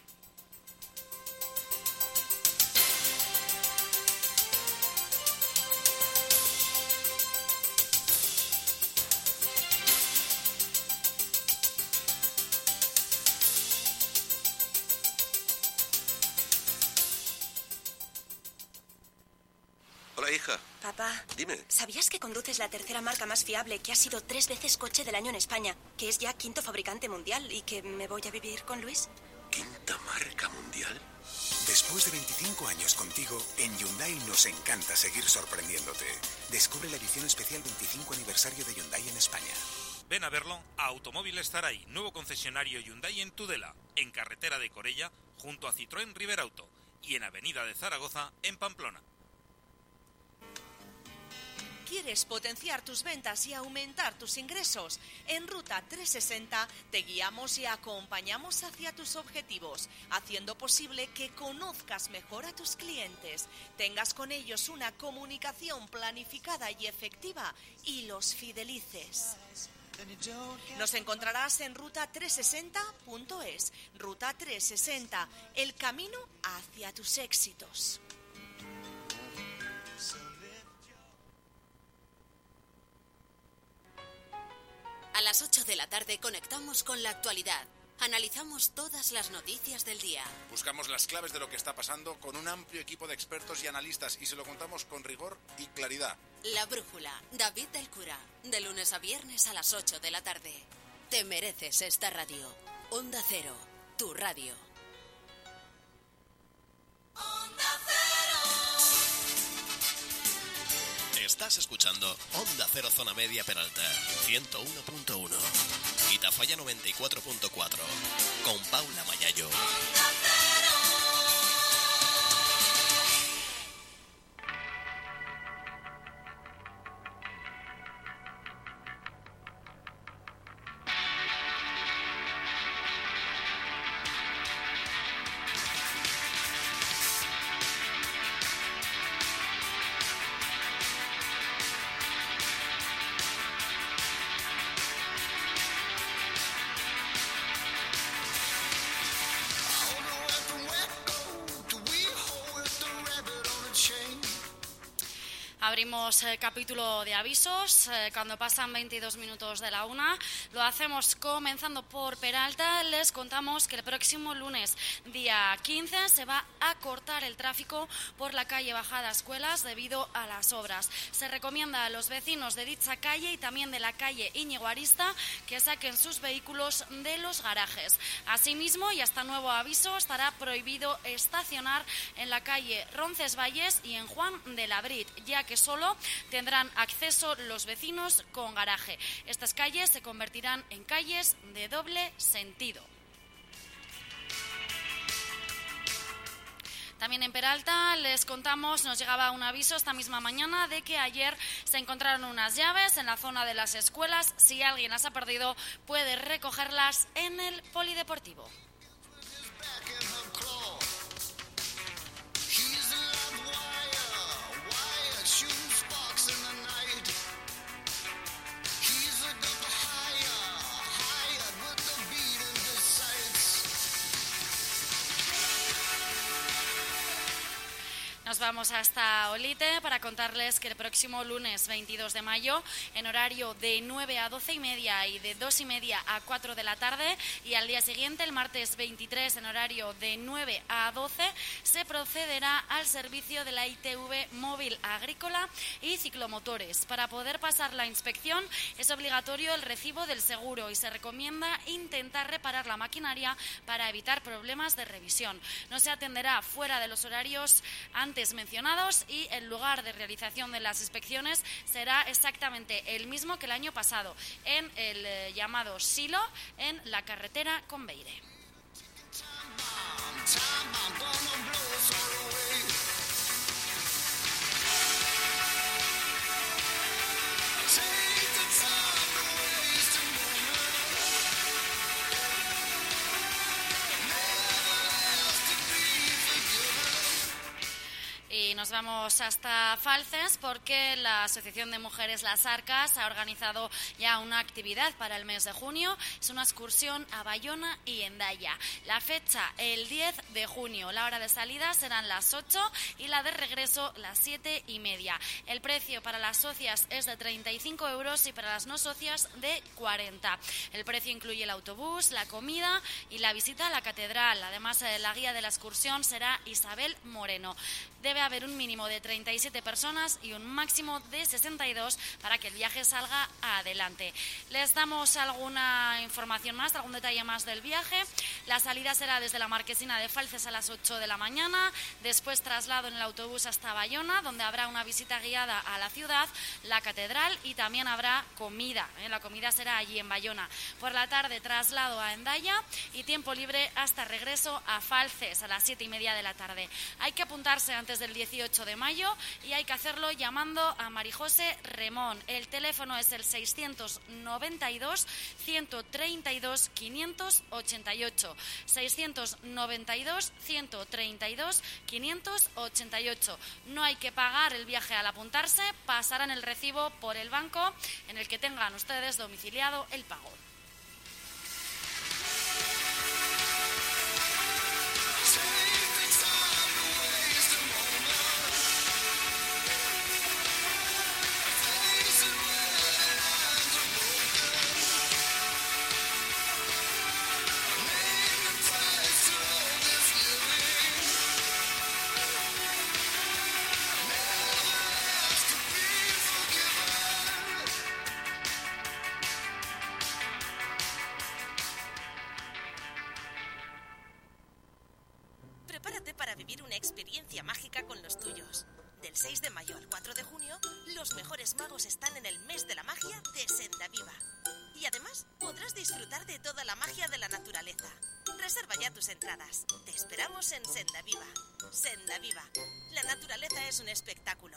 Hola, hija. Papá. Dime. ¿Sabías que conduces la tercera marca más fiable, que ha sido tres veces coche del año en España, que es ya quinto fabricante mundial y que me voy a vivir con Luis? ¿Quinta marca mundial? Después de veinticinco años contigo, en Hyundai nos encanta seguir sorprendiéndote. Descubre la edición especial veinticinco aniversario de Hyundai en España. Ven a verlo a Automóviles Zaray, nuevo concesionario Hyundai en Tudela, en carretera de Corella, junto a Citroën Riberauto, y en avenida de Zaragoza, en Pamplona. ¿Quieres potenciar tus ventas y aumentar tus ingresos? En Ruta trescientos sesenta te guiamos y acompañamos hacia tus objetivos, haciendo posible que conozcas mejor a tus clientes, tengas con ellos una comunicación planificada y efectiva y los fidelices. Nos encontrarás en ruta trescientos sesenta punto es. Ruta trescientos sesenta, el camino hacia tus éxitos. A las ocho de la tarde conectamos con la actualidad. Analizamos todas las noticias del día. Buscamos las claves de lo que está pasando con un amplio equipo de expertos y analistas y se lo contamos con rigor y claridad. La Brújula, David del Cura, de lunes a viernes a las ocho de la tarde. Te mereces esta radio. Onda Cero, tu radio. Onda Cero. Estás escuchando Onda Cero Zona Media Peralta, ciento uno punto uno. Y Tafalla noventa y cuatro punto cuatro, con Paula Mayayo. Onda Cero. Abrimos el capítulo de avisos eh, cuando pasan veintidós minutos de la una. Lo hacemos comenzando por Peralta. Les contamos que el próximo lunes, día quince, se va a cortar el tráfico por la calle Bajada Escuelas debido a las obras. Se recomienda a los vecinos de dicha calle y también de la calle Íñigo Arista que saquen sus vehículos de los garajes. Asimismo, y hasta nuevo aviso, estará prohibido estacionar en la calle Roncesvalles y en Juan de Labrit, ya que solo tendrán acceso los vecinos con garaje. Estas calles se convertirán en calles de doble sentido. También en Peralta les contamos, nos llegaba un aviso esta misma mañana de que ayer se encontraron unas llaves en la zona de las escuelas. Si alguien las ha perdido, puede recogerlas en el polideportivo. Nos vamos hasta Olite para contarles que el próximo lunes veintidós de mayo, en horario de nueve a doce y media y de dos y media a cuatro de la tarde, y al día siguiente, el martes veintitrés, en horario de nueve a doce, se procederá al servicio de la I T V móvil agrícola y ciclomotores. Para poder pasar la inspección es obligatorio el recibo del seguro y se recomienda intentar reparar la maquinaria para evitar problemas de revisión. No se atenderá fuera de los horarios antes mencionados y el lugar de realización de las inspecciones será exactamente el mismo que el año pasado, en el eh, llamado Silo, en la carretera con Beire. Y nos vamos hasta Falces porque la Asociación de Mujeres Las Arcas ha organizado ya una actividad para el mes de junio. Es una excursión a Bayona y Hendaya. La fecha, el diez de junio. La hora de salida serán las ocho y la de regreso las siete y media. El precio para las socias es de treinta y cinco euros y para las no socias de cuarenta. El precio incluye el autobús, la comida y la visita a la catedral. Además, la guía de la excursión será Isabel Moreno. Debe haber un mínimo de treinta y siete personas y un máximo de sesenta y dos para que el viaje salga adelante. Les damos alguna información más, algún detalle más del viaje. La salida será desde la Marquesina de Falces a las ocho de la mañana, después traslado en el autobús hasta Bayona, donde habrá una visita guiada a la ciudad, la catedral y también habrá comida. ¿eh? La comida será allí en Bayona. Por la tarde, traslado a Hendaya y tiempo libre hasta regreso a Falces a las siete y media de la tarde. Hay que apuntarse antes del dieciocho de mayo y hay que hacerlo llamando a Marijose Remón. El teléfono es el seiscientos noventa y dos, ciento treinta y dos, quinientos ochenta y ocho. seiscientos noventa y dos, ciento treinta y dos, quinientos ochenta y ocho. No hay que pagar el viaje al apuntarse, pasarán el recibo por el banco en el que tengan ustedes domiciliado el pago. Prepárate para vivir una experiencia mágica con los tuyos. Del seis de mayo al cuatro de junio, los mejores magos están en el mes de la magia de Senda Viva. Y además, podrás disfrutar de toda la magia de la naturaleza. Reserva ya tus entradas. Te esperamos en Senda Viva. Senda Viva. La naturaleza es un espectáculo.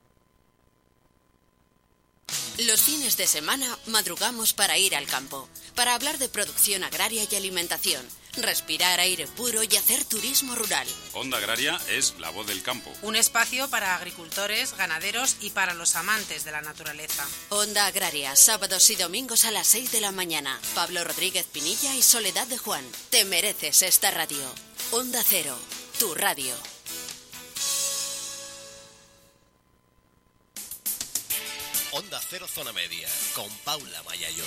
Los fines de semana madrugamos para ir al campo, para hablar de producción agraria y alimentación, respirar aire puro y hacer turismo rural. Onda Agraria es la voz del campo. Un espacio para agricultores, ganaderos y para los amantes de la naturaleza. Onda Agraria, sábados y domingos a las seis de la mañana. Pablo Rodríguez Pinilla y Soledad de Juan. Te mereces esta radio. Onda Cero, tu radio. Onda Cero Zona Media, con Paula Mayayo.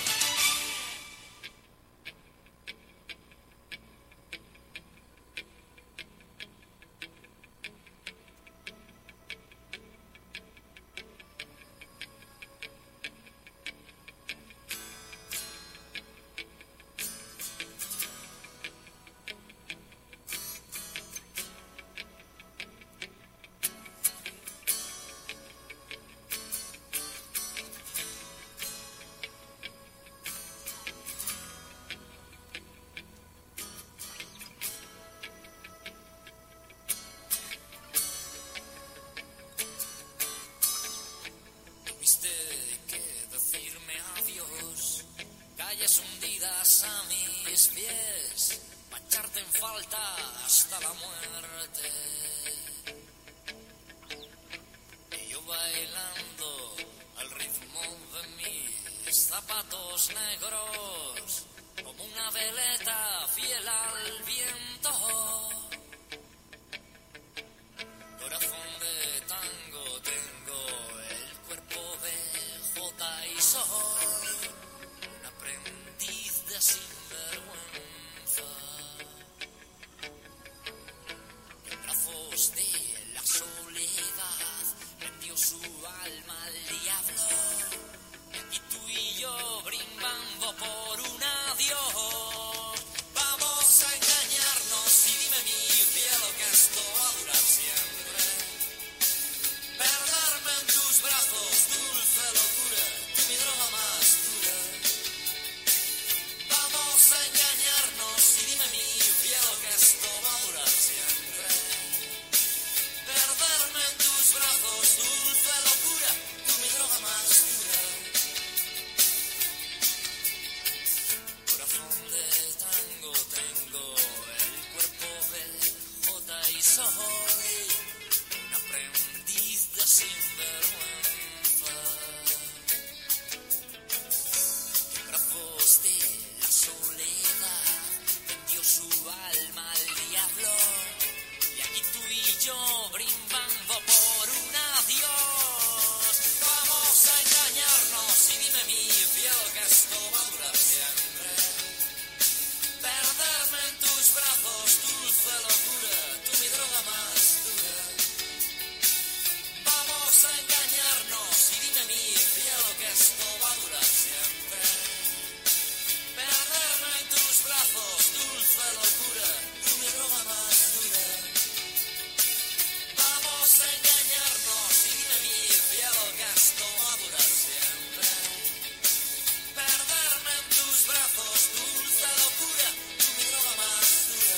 mis pies, para echarte en falta hasta la muerte. Y yo bailando al ritmo de mis zapatos negros, como una veleta fiel al viento. Corazón de tango, tengo el cuerpo de jota y soy un aprendiz de sinvergüenza. En brazos de la soledad vendió su alma al diablo. Y aquí tú y yo brindando por un adiós. Vamos a engañarnos y dime mi cielo que esto va a durar siempre. Perderme en tus brazos, dulce locura, tú mi droga más dura. Vamos a engañarnos y dime mi cielo que esto va a durar siempre. Perderme en tus brazos, dulce locura, tú mi droga más dura. Corazón de tango, tengo el cuerpo de jota y soy un aprendiz de sinvergüenza. En brazos de la soledad vendió su alma al diablo. Y aquí tú y yo brindando por un adiós. Vamos a engañarnos y dime mi cielo que esto va a durar siempre. Perderme en tus brazos, dulce locura, tú mi droga más dura. Vamos a engañarnos y dime mi cielo que esto va a durar siempre. Perderme en tus brazos, dulce locura, tú mi droga más dura. Vamos a engañarnos y dime mi cielo que esto va a durar siempre. Perderme en tus brazos, dulce locura, tú mi droga más dura.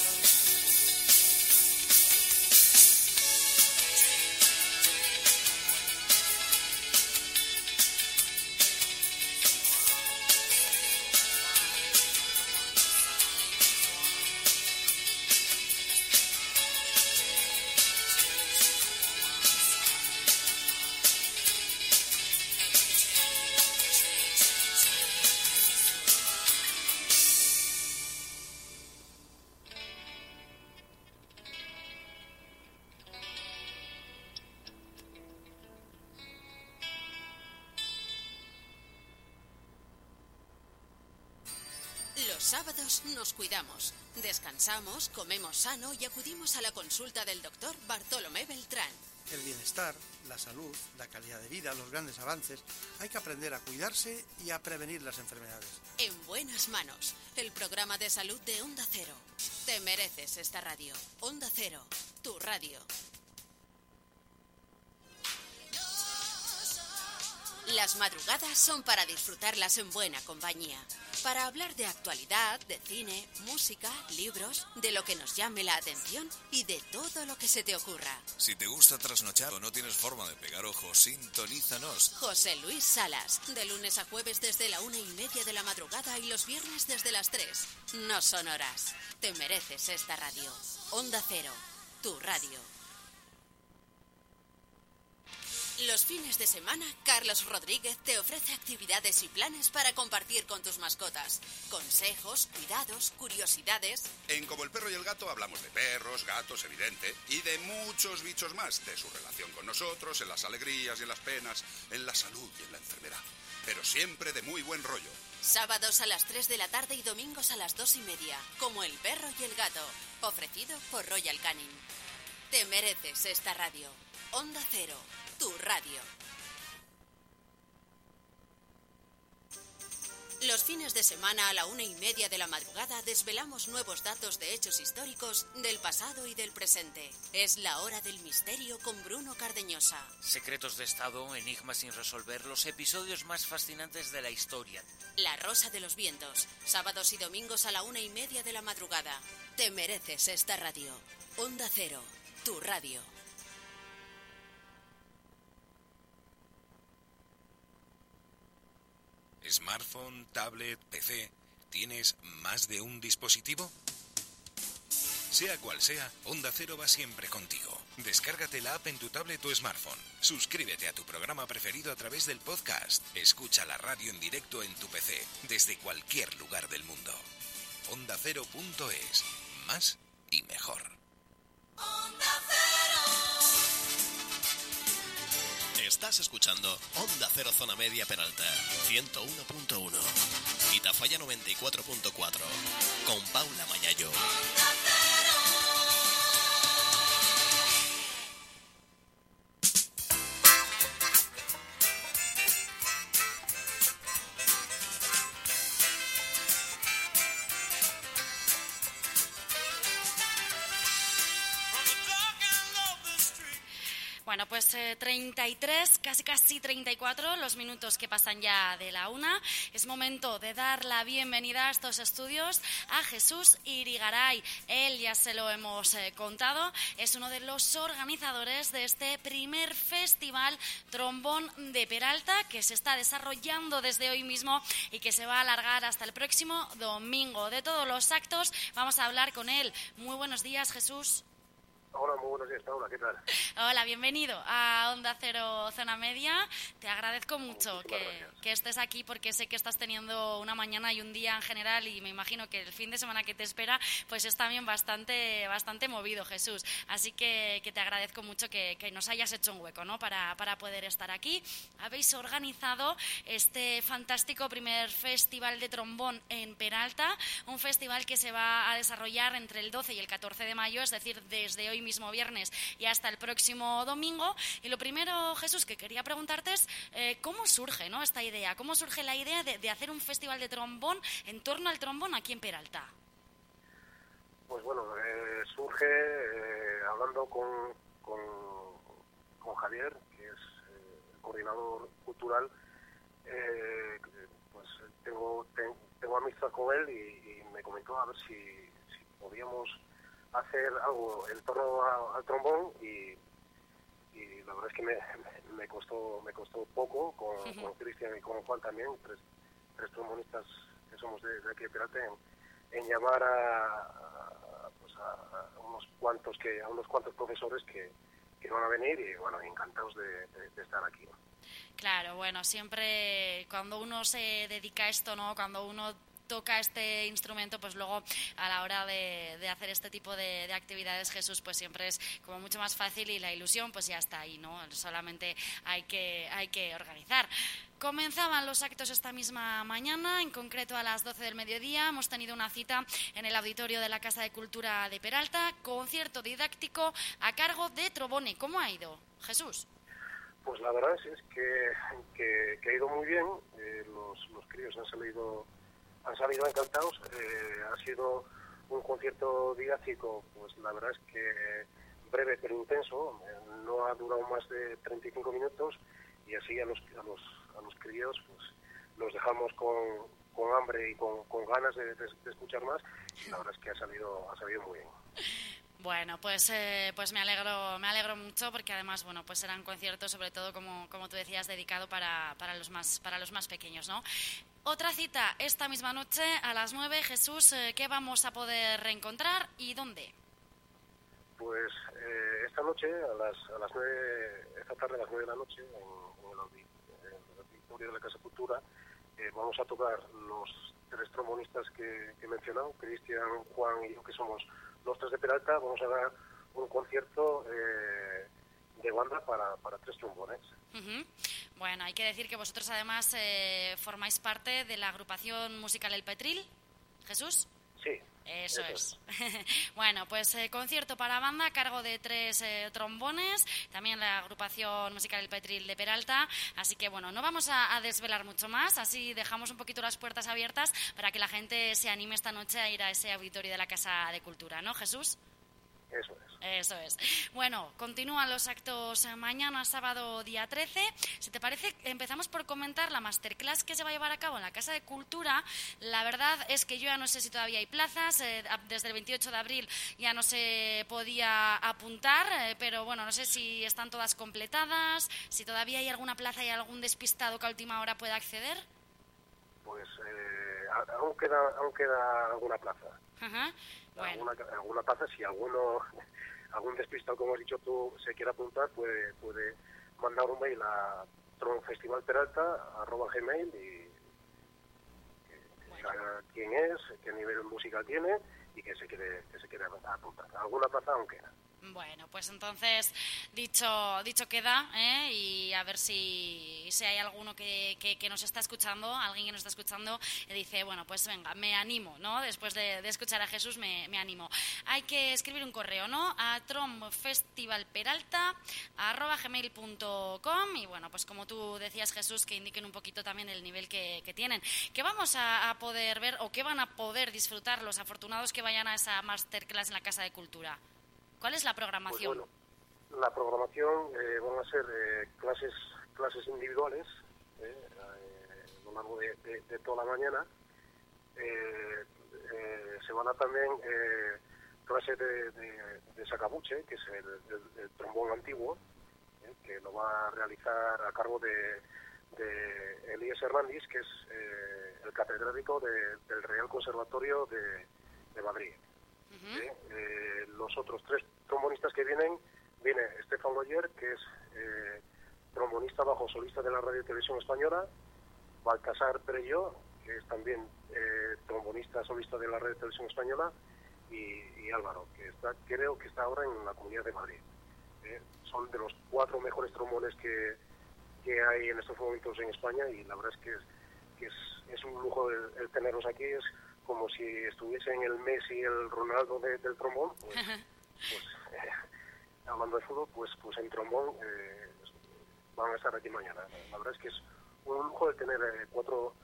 Los sábados nos cuidamos, descansamos, comemos sano y acudimos a la consulta del doctor Bartolomé Beltrán. El bienestar, la salud, la calidad de vida, los grandes avances, hay que aprender a cuidarse y a prevenir las enfermedades. En buenas manos, el programa de salud de Onda Cero. Te mereces esta radio. Onda Cero, tu radio. Las madrugadas son para disfrutarlas en buena compañía, para hablar de actualidad, de cine, música, libros, de lo que nos llame la atención y de todo lo que se te ocurra. Si te gusta trasnochar o no tienes forma de pegar ojo, sintonízanos. José Luis Salas, de lunes a jueves desde la una y media de la madrugada y los viernes desde las tres. No son horas. Te mereces esta radio. Onda Cero, tu radio. Los fines de semana, Carlos Rodríguez te ofrece actividades y planes para compartir con tus mascotas. Consejos, cuidados, curiosidades. En Como el perro y el gato hablamos de perros, gatos, evidente, y de muchos bichos más, de su relación con nosotros, en las alegrías y en las penas, en la salud y en la enfermedad. Pero siempre de muy buen rollo. Sábados a las tres de la tarde y domingos a las dos y media. Como el perro y el gato. Ofrecido por Royal Canin. Te mereces esta radio. Onda Cero, tu radio. Los fines de semana a la una y media de la madrugada desvelamos nuevos datos de hechos históricos del pasado y del presente. Es la hora del misterio con Bruno Cardeñosa. Secretos de Estado, enigmas sin resolver, los episodios más fascinantes de la historia. La Rosa de los Vientos, sábados y domingos a la una y media de la madrugada. Te mereces esta radio. Onda Cero, tu radio. Smartphone, tablet, P C... ¿Tienes más de un dispositivo? Sea cual sea, Onda Cero va siempre contigo. Descárgate la app en tu tablet o smartphone. Suscríbete a tu programa preferido a través del podcast. Escucha la radio en directo en tu P C, desde cualquier lugar del mundo. onda cero punto es. Más y mejor. Onda Cero. Estás escuchando Onda Cero Zona Media Peralta, ciento uno punto uno. Y Tafalla noventa y cuatro punto cuatro. Con Paula Mayayo. Onda Cero. Bueno, pues eh, treinta y tres, casi casi treinta y cuatro, los minutos que pasan ya de la una. Es momento de dar la bienvenida a estos estudios a Jesús Irigaray. Él, ya se lo hemos eh, contado, es uno de los organizadores de este primer festival Trombón de Peralta, que se está desarrollando desde hoy mismo y que se va a alargar hasta el próximo domingo. De todos los actos vamos a hablar con él. Muy buenos días, Jesús. Hola, muy buenos días, Paula, ¿qué tal? Hola, bienvenido a Onda Cero Zona Media. Te agradezco mucho que, que estés aquí porque sé que estás teniendo una mañana y un día en general y me imagino que el fin de semana que te espera pues es también bastante bastante movido, Jesús. Así que, que te agradezco mucho que, que nos hayas hecho un hueco, ¿no? para, para poder estar aquí. Habéis organizado este fantástico primer festival de trombón en Peralta, un festival que se va a desarrollar entre el doce y el catorce de mayo, es decir, desde hoy mismo viernes y hasta el próximo domingo. Y lo primero, Jesús, que quería preguntarte es eh, ¿cómo surge, ¿no? esta idea? ¿Cómo surge la idea de, de hacer un festival de trombón en torno al trombón aquí en Peralta? Pues bueno, eh, surge eh, hablando con, con, con Javier, que es eh, el coordinador cultural. Eh, pues tengo, ten, tengo amistad con él y, y me comentó a ver si, si podíamos hacer algo en torno a, al trombón y, y la verdad es que me, me costó me costó poco con, uh-huh. con Cristian y con Juan también, tres, tres trombonistas que somos de, de aquí de Peralta, en, en llamar a, a, pues a, a unos cuantos que a unos cuantos profesores que, que van a venir y bueno, encantados de, de, de estar aquí. Claro, bueno, siempre cuando uno se dedica a esto, ¿no? Cuando uno toca este instrumento, pues luego a la hora de, de hacer este tipo de, de actividades, Jesús, pues siempre es como mucho más fácil y la ilusión pues ya está ahí, ¿no? Solamente hay que, hay que organizar. Comenzaban los actos esta misma mañana, en concreto a las doce del mediodía. Hemos tenido una cita en el auditorio de la Casa de Cultura de Peralta, concierto didáctico a cargo de Trobone. ¿Cómo ha ido, Jesús? Pues la verdad es que, que, que ha ido muy bien. Eh, los, los críos han salido han salido encantados. Eh, ha sido un concierto didáctico, pues la verdad es que breve pero intenso. Eh, no ha durado más de treinta y cinco minutos y así a los a los a los críos pues los dejamos con, con hambre y con, con ganas de, de, de escuchar más. Y la verdad es que ha salido ha salido muy bien. Bueno, pues eh, pues me alegro me alegro mucho porque además bueno pues eran conciertos sobre todo como como tú decías dedicado para para los más para los más pequeños, ¿no? Otra cita esta misma noche a las nueve, Jesús, eh, ¿qué vamos a poder reencontrar y dónde? Pues eh, esta noche a las a las nueve, esta tarde a las nueve de la noche en, en, el, auditorio, en el auditorio de la Casa Cultura eh, vamos a tocar los tres trombonistas que, que he mencionado, Cristian, Juan y yo, que somos los tres de Peralta. Vamos a dar un concierto eh, de banda para, para tres trombones. Uh-huh. Bueno, hay que decir que vosotros además eh, formáis parte de la agrupación musical El Petril, ¿Jesús? Sí. Eso, eso es. es. Bueno, pues eh, concierto para banda a cargo de tres eh, trombones, también la agrupación musical El Petril de Peralta. Así que bueno, no vamos a, a desvelar mucho más, así dejamos un poquito las puertas abiertas para que la gente se anime esta noche a ir a ese auditorio de la Casa de Cultura, ¿no, Jesús? Eso es. Eso es. Bueno, continúan los actos mañana, sábado, día trece. Si te parece, empezamos por comentar la masterclass que se va a llevar a cabo en la Casa de Cultura. La verdad es que yo ya no sé si todavía hay plazas. Eh, desde el veintiocho de abril ya no se podía apuntar, eh, pero bueno, no sé si están todas completadas, si todavía hay alguna plaza y algún despistado que a última hora pueda acceder. Pues eh, aún queda, aún queda alguna plaza. Ajá. Bueno. Alguna, alguna plaza, si alguno, algún despistado, como has dicho tú, se quiere apuntar, puede, puede mandar un mail a tronfestivalperalta arroba gmail y que diga quién es, qué nivel musical tiene y que se quiere, que se quiere apuntar. Alguna plaza aún queda. Bueno, pues entonces, dicho dicho queda, ¿eh? Y a ver si, si hay alguno que, que, que nos está escuchando, alguien que nos está escuchando, y dice, bueno, pues venga, me animo, ¿no? Después de, de escuchar a Jesús, me, me animo. Hay que escribir un correo, ¿no? A tronfestivalperalta arroba gmail punto com y, bueno, pues como tú decías, Jesús, que indiquen un poquito también el nivel que, que tienen. ¿Qué vamos a, a poder ver o qué van a poder disfrutar los afortunados que vayan a esa masterclass en la Casa de Cultura? ¿Cuál es la programación? Pues bueno, la programación eh, van a ser eh, clases clases individuales eh, eh, a lo largo de, de, de toda la mañana. Eh, eh, se van a también eh, clases de, de, de sacabuche, que es el, el, el trombón antiguo, eh, que lo va a realizar a cargo de, de Elías Hernández, que es eh, el catedrático de, del Real Conservatorio de, de Madrid. ¿Eh? Eh, los otros tres trombonistas que vienen, viene Estefan Loyer, que es eh, trombonista bajo solista de la Radio y Televisión Española, Baltasar Perelló, que es también eh, trombonista solista de la Radio y Televisión Española, y, y Álvaro, que está, creo que está ahora en la Comunidad de Madrid. ¿Eh? Son de los cuatro mejores trombones que, que hay en estos momentos en España, y la verdad es que es, que es, es un lujo el, el tenerlos aquí. Es como si estuviesen el Messi y el Ronaldo de, del trombón, pues, pues eh, hablando de fútbol, pues pues en trombón eh, van a estar aquí mañana. La verdad es que es un lujo de tener eh, cuatro,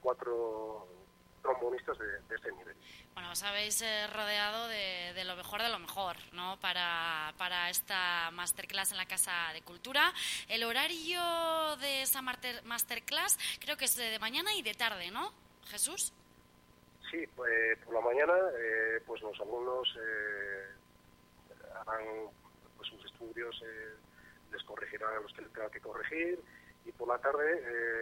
cuatro trombonistas de, de este nivel. Bueno, os habéis eh, rodeado de, de lo mejor de lo mejor, ¿no? Para, para esta masterclass en la Casa de Cultura. El horario de esa master, masterclass creo que es de, de mañana y de tarde, ¿no, Jesús? Sí, pues por la mañana eh, pues los alumnos eh, harán pues, sus estudios, eh, les corregirán a los que les tenga que corregir, y por la tarde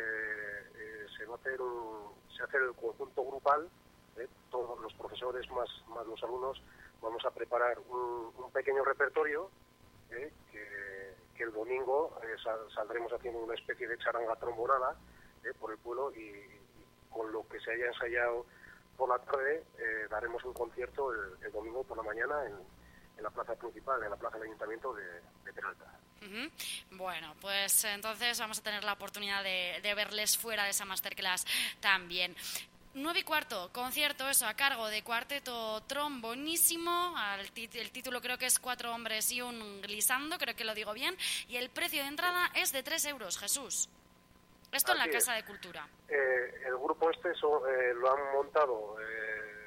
eh, eh, se va a hacer un, se hace el conjunto grupal, eh, todos los profesores más, más los alumnos vamos a preparar un, un pequeño repertorio eh, que, que el domingo eh, sal, saldremos haciendo una especie de charanga trombonada eh, por el pueblo, y, y con lo que se haya ensayado por la tarde eh, daremos un concierto el, el domingo por la mañana en, en la plaza principal, en la plaza del Ayuntamiento de, de Peralta. Uh-huh. Bueno, pues entonces vamos a tener la oportunidad de, de verles fuera de esa masterclass también. Nueve y cuarto, concierto eso a cargo de Cuarteto Trombonísimo. El, tit- el título creo que es Cuatro hombres y un glissando, creo que lo digo bien. Y el precio de entrada es de tres euros, Jesús. Esto en la Casa de Cultura. Eh, el grupo este so, eh, lo han montado eh,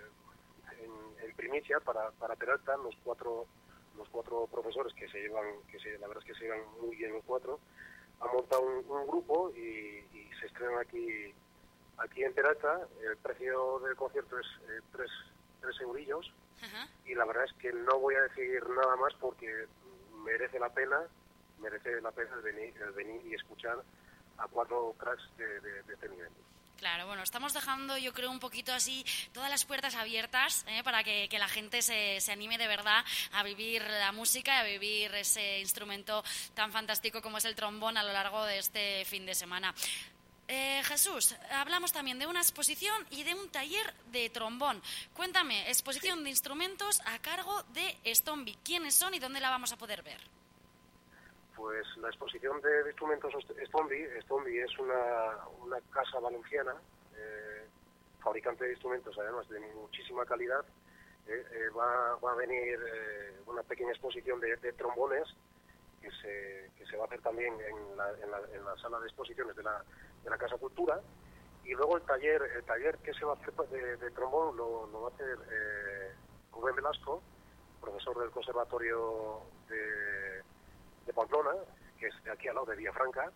en, en primicia para, para Peralta, los cuatro los cuatro profesores que se llevan, que se, la verdad es que se llevan muy bien los cuatro, han montado un, un grupo y, y se estrenan aquí aquí en Peralta. El precio del concierto es eh, tres, tres eurillos. Uh-huh. Y la verdad es que no voy a decir nada más porque merece la pena, merece la pena el venir, el venir y escuchar a cuatro cracks de, de, de este nivel. Claro, bueno, estamos dejando, yo creo, un poquito así todas las puertas abiertas ¿eh? para que, que la gente se, se anime de verdad a vivir la música y a vivir ese instrumento tan fantástico como es el trombón a lo largo de este fin de semana. Eh, Jesús, hablamos también de una exposición y de un taller de trombón. Cuéntame, exposición de instrumentos a cargo de Stomby. ¿Quiénes son y dónde la vamos a poder ver? Pues la exposición de, de instrumentos Stomby, Stomby es una, una casa valenciana, eh, fabricante de instrumentos además de muchísima calidad. Eh, eh, va, va a venir eh, una pequeña exposición de, de trombones que se, que se va a hacer también en la, en la, en la sala de exposiciones de la, de la Casa Cultura. Y luego el taller el taller que se va a hacer de, de trombón lo, lo va a hacer eh, Rubén Velasco, profesor del Conservatorio de de Pamplona, que es de aquí al lado de Villafranca,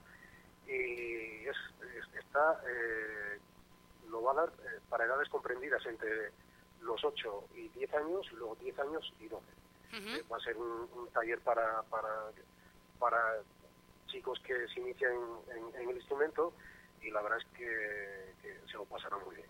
y es, es, está eh, lo va a dar eh, para edades comprendidas entre los ocho y diez años, y luego diez años y doce. Uh-huh. Eh, va a ser un, un taller para, para para chicos que se inician en, en el instrumento, y la verdad es que, que se lo pasarán muy bien.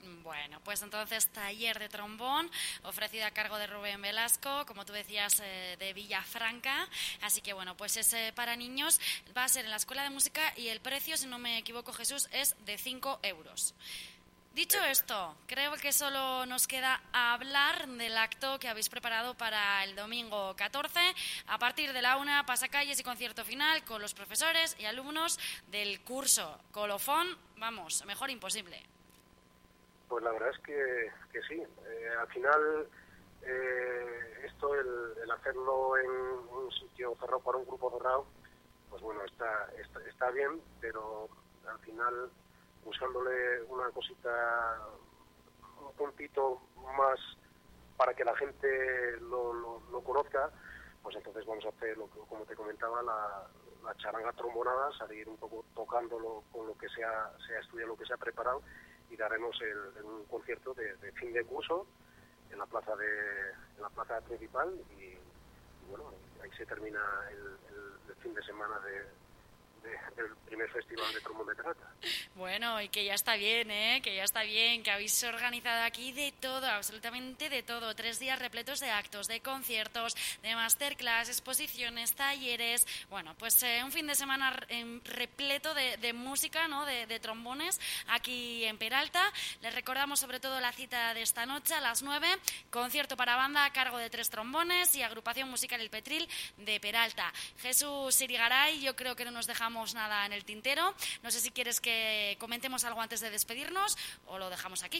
Bueno, pues entonces taller de trombón ofrecido a cargo de Rubén Velasco, como tú decías, eh, de Villafranca. Así que bueno, pues es eh, para niños, va a ser en la Escuela de Música y el precio, si no me equivoco, Jesús, es de cinco euros. Dicho esto, creo que solo nos queda hablar del acto que habéis preparado para el domingo catorce, a partir de la una, pasacalles y concierto final con los profesores y alumnos del curso Colofón. Vamos, mejor imposible. Pues la verdad es que, que sí. Eh, al final, eh, esto, el, el hacerlo en un sitio cerrado para un grupo cerrado, pues bueno, está, está, está bien, pero al final, buscándole una cosita, un puntito más para que la gente lo, lo, lo conozca, pues entonces vamos a hacer, lo que, como te comentaba, la, la charanga trombonada, salir un poco tocándolo con lo que se ha, se ha estudiado, lo que se ha preparado, y daremos el, un concierto de, de fin de curso en la plaza de en la plaza principal y, y bueno, ahí se termina el, el, el fin de semana de del primer festival de trombón de Peralta. Bueno, y que ya está bien, ¿eh? Que ya está bien, que habéis organizado aquí de todo, absolutamente de todo. Tres días repletos de actos, de conciertos, de masterclass, exposiciones, talleres. Bueno, pues eh, un fin de semana eh, repleto de, de música, ¿no? De, de trombones aquí en Peralta. Les recordamos sobre todo la cita de esta noche a las nueve. Concierto para banda a cargo de tres trombones y agrupación musical El Petril de Peralta. Jesús Irigaray, yo creo que no nos dejamos nada en el tintero. No sé si quieres que comentemos algo antes de despedirnos o lo dejamos aquí.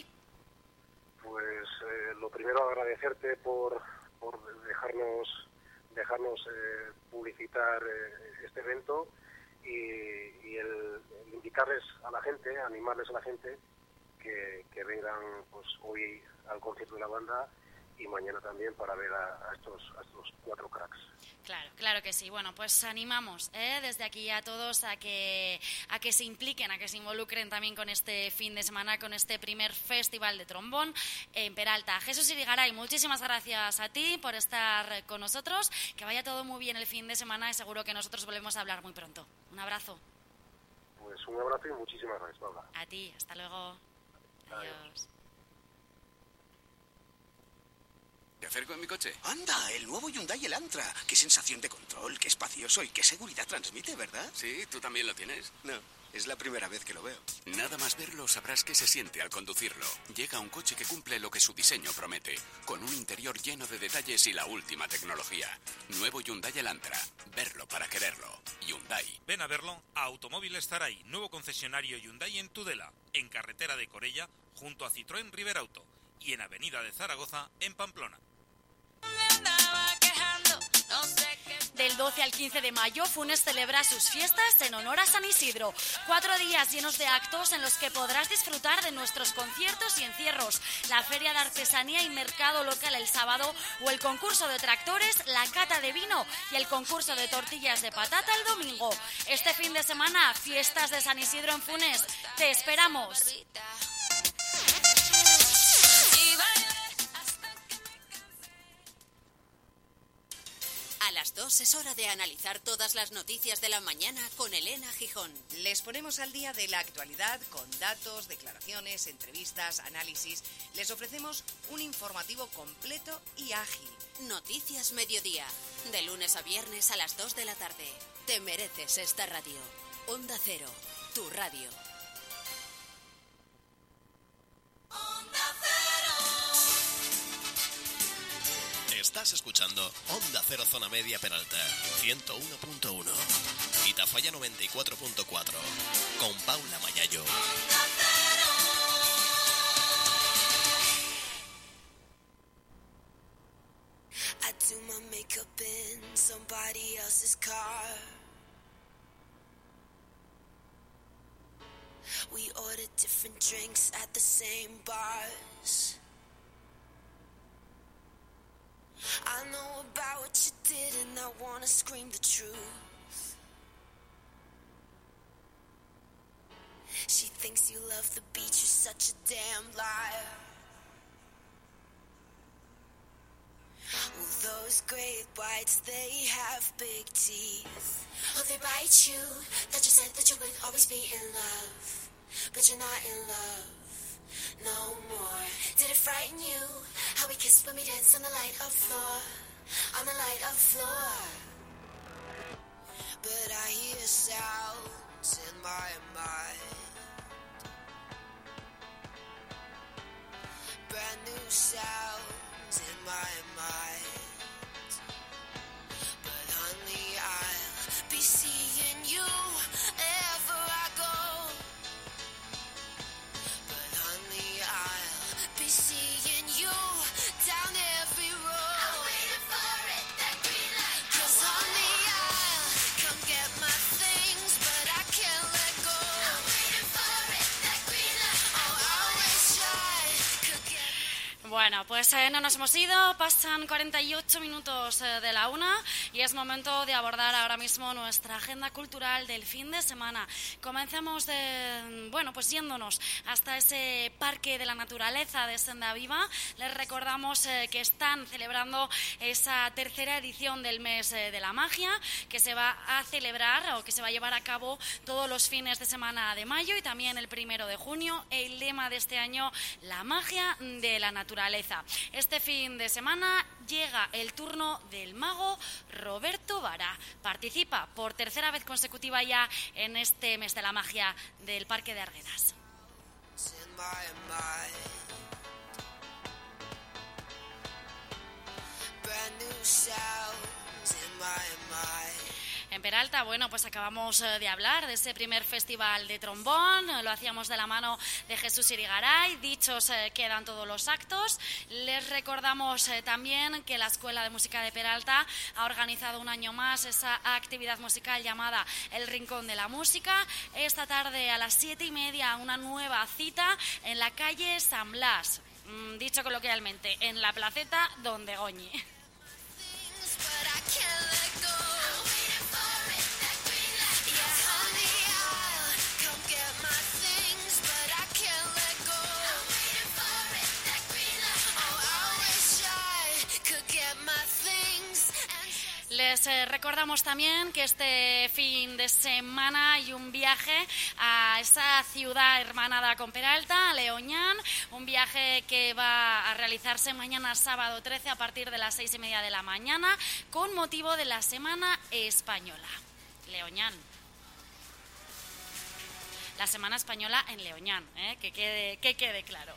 Pues eh, lo primero, agradecerte por, por dejarnos dejarnos eh, publicitar eh, este evento y, y el, el indicarles a la gente, animarles a la gente que, que vengan pues hoy al concierto de la banda y mañana también para ver a, a, estos, a estos cuatro cracks. Claro, claro que sí. Bueno, pues animamos ¿eh? desde aquí a todos a que a que se impliquen, a que se involucren también con este fin de semana, con este primer festival de trombón en Peralta. Jesús Irigaray, muchísimas gracias a ti por estar con nosotros. Que vaya todo muy bien el fin de semana y seguro que nosotros volvemos a hablar muy pronto. Un abrazo. Pues un abrazo y muchísimas gracias, Paula. A ti, hasta luego. Adiós. Adiós. ¿Te acerco en mi coche? Anda, el nuevo Hyundai Elantra. Qué sensación de control, qué espacioso y qué seguridad transmite, ¿verdad? Sí, ¿tú también lo tienes? No, es la primera vez que lo veo. Nada más verlo sabrás qué se siente al conducirlo. Llega un coche que cumple lo que su diseño promete, con un interior lleno de detalles y la última tecnología. Nuevo Hyundai Elantra. Verlo para quererlo. Hyundai. Ven a verlo a Automóviles Zaray, nuevo concesionario Hyundai en Tudela, en carretera de Corella, junto a Citroën Riverauto, y en avenida de Zaragoza, en Pamplona. Del doce al quince de mayo, Funes celebra sus fiestas en honor a San Isidro. Cuatro días llenos de actos en los que podrás disfrutar de nuestros conciertos y encierros, la feria de artesanía y mercado local el sábado, o el concurso de tractores, la cata de vino y el concurso de tortillas de patata el domingo. Este fin de semana, fiestas de San Isidro en Funes. ¡Te esperamos! A las dos es hora de analizar todas las noticias de la mañana con Elena Gijón. Les ponemos al día de la actualidad con datos, declaraciones, entrevistas, análisis. Les ofrecemos un informativo completo y ágil. Noticias Mediodía, de lunes a viernes a las dos de la tarde. Te mereces esta radio. Onda Cero, tu radio. Estás escuchando Onda Cero Zona Media Peralta, ciento uno punto uno. Y Tafalla noventa y cuatro punto cuatro, con Paula Mayayo. I do my makeup in somebody else's car. We order different drinks at the same bars. I know about what you did and I wanna scream the truth. She thinks you love the beach, you're such a damn liar. Well, those great whites, they have big teeth. Oh, they bite you, that you said that you would always be in love. But you're not in love. no more. Did it frighten you? How we kissed when we danced on the light of floor, on the light of floor. But I hear sounds in my mind, brand new sounds in my mind. But honey, I'll be seeing you ever I go. But honey, I'll be seeing you down every road. I'm waiting for it, that green light. 'Cause honey, I'll come get my things, but I can't let go. I'm waiting for it, that green light. Oh, I wish I could get. Bueno, pues eh, no nos hemos ido, pasan cuarenta y ocho minutos eh, de la una y es momento de abordar ahora mismo nuestra agenda cultural del fin de semana. Comenzamos de, bueno, pues yéndonos hasta ese Parque de la Naturaleza de Senda Viva. Les recordamos eh, que están celebrando esa tercera edición del mes eh, de la magia, que se va a celebrar o que se va a llevar a cabo todos los fines de semana de mayo y también el primero de junio. El lema de este año, la magia de la naturaleza. Este fin de semana llega el turno del mago Roberto Vara. Participa por tercera vez consecutiva ya en este mes de la magia del Parque de Arguedas. In my mind, brand new sounds in my mind. En Peralta, bueno, pues acabamos de hablar de ese primer festival de trombón, lo hacíamos de la mano de Jesús Irigaray, dichos eh, quedan todos los actos. Les recordamos eh, también que la Escuela de Música de Peralta ha organizado un año más esa actividad musical llamada El Rincón de la Música. Esta tarde a las siete y media una nueva cita en la calle San Blas, mm, dicho coloquialmente, en la placeta Don Degoñi. Les eh, recordamos también que este fin de semana hay un viaje a esa ciudad hermanada con Peralta, a Leoñán, un viaje que va a realizarse mañana sábado trece a partir de las seis y media de la mañana con motivo de la Semana Española. Leoñán. La Semana Española en Leoñán, ¿eh? que quede, que quede claro.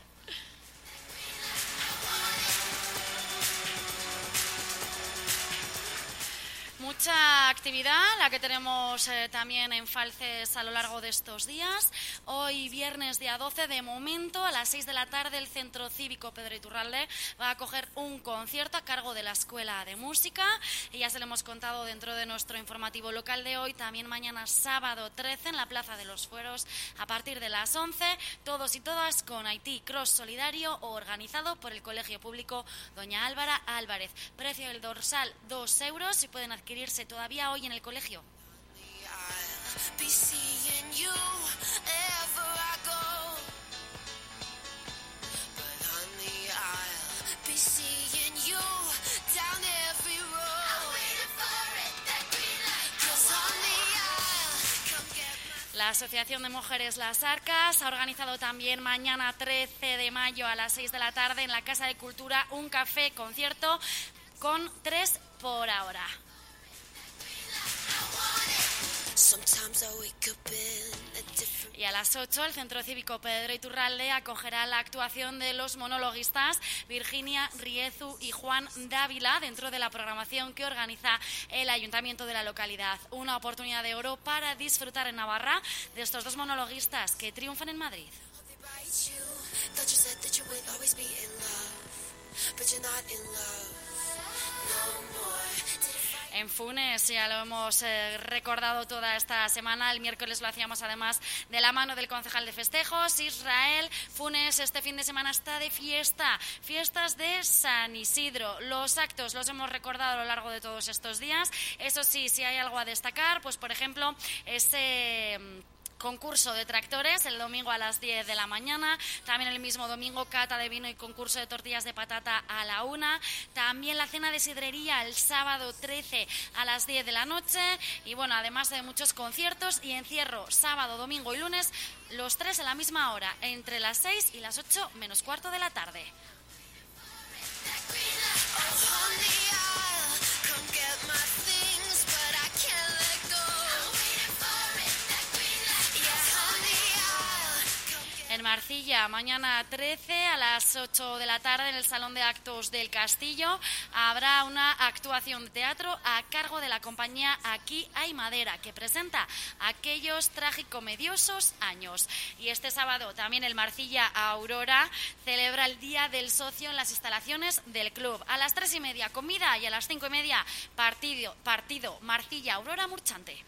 Mucha actividad, la que tenemos eh, también en Falces a lo largo de estos días. Hoy, viernes día doce, de momento, a las seis de la tarde, el Centro Cívico Pedro Iturralde va a acoger un concierto a cargo de la Escuela de Música. Y ya se lo hemos contado dentro de nuestro informativo local de hoy. También mañana, sábado trece, en la Plaza de los Fueros, a partir de las once, todos y todas con Haití Cross Solidario, organizado por el Colegio Público Doña Álvara Álvarez. Precio del dorsal, dos euros, y pueden adquirir adquirirse todavía hoy en el colegio. La Asociación de Mujeres Las Arcas ha organizado también mañana trece de mayo a las seis de la tarde en la Casa de Cultura un café concierto con tres por ahora. Y a las ocho, el Centro Cívico Pedro Iturralde acogerá la actuación de los monologuistas Virginia Riezu y Juan Dávila dentro de la programación que organiza el Ayuntamiento de la localidad. Una oportunidad de oro para disfrutar en Navarra de estos dos monologuistas que triunfan en Madrid. En Funes, ya lo hemos eh, recordado toda esta semana, el miércoles lo hacíamos además de la mano del concejal de festejos, Israel. Funes este fin de semana está de fiesta, fiestas de San Isidro. Los actos los hemos recordado a lo largo de todos estos días. Eso sí, si hay algo a destacar, pues por ejemplo, ese concurso de tractores el domingo a las diez de la mañana. También el mismo domingo cata de vino y concurso de tortillas de patata a la una. También la cena de sidrería el sábado trece a las diez de la noche. Y bueno, además de muchos conciertos y encierro sábado, domingo y lunes, los tres a la misma hora, entre las seis y las ocho menos cuarto de la tarde. En Marcilla, mañana trece a las ocho de la tarde en el Salón de Actos del Castillo habrá una actuación de teatro a cargo de la compañía Aquí hay madera, que presenta aquellos tragicomediosos años. Y este sábado también el Marcilla Aurora celebra el Día del Socio en las instalaciones del club. A las tres y media comida y a las cinco y media partido, partido Marcilla Aurora Murchante.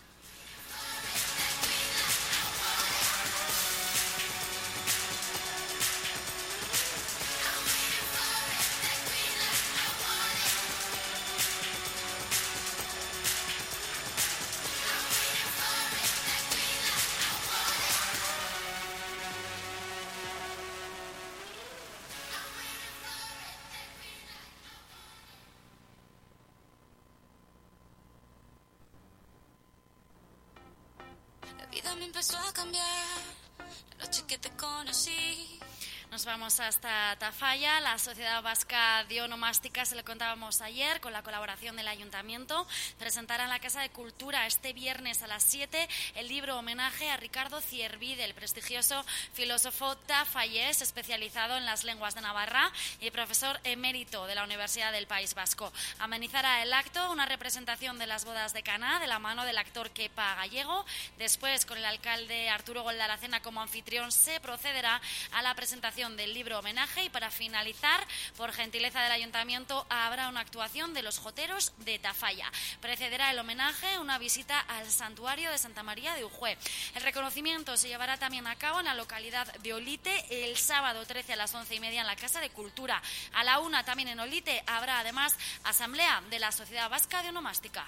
Me empezó a cambiar la noche que te conocí. Nos vamos hasta Tafalla. La Sociedad Vasca de Onomástica, se lo contábamos ayer, con la colaboración del Ayuntamiento, presentará en la Casa de Cultura este viernes a las siete el libro homenaje a Ricardo Ciervide, el prestigioso filósofo tafallés especializado en las lenguas de Navarra y profesor emérito de la Universidad del País Vasco. Amenizará el acto una representación de las bodas de Caná de la mano del actor Kepa Gallego. Después, con el alcalde Arturo Goldaracena como anfitrión, se procederá a la presentación del libro homenaje y para finalizar, por gentileza del Ayuntamiento, habrá una actuación de los joteros de Tafalla. Precederá el homenaje una visita al santuario de Santa María de Ujue. El reconocimiento se llevará también a cabo en la localidad de Olite el sábado trece a las once y media en la Casa de Cultura. A la una también en Olite habrá además asamblea de la Sociedad Vasca de Onomástica.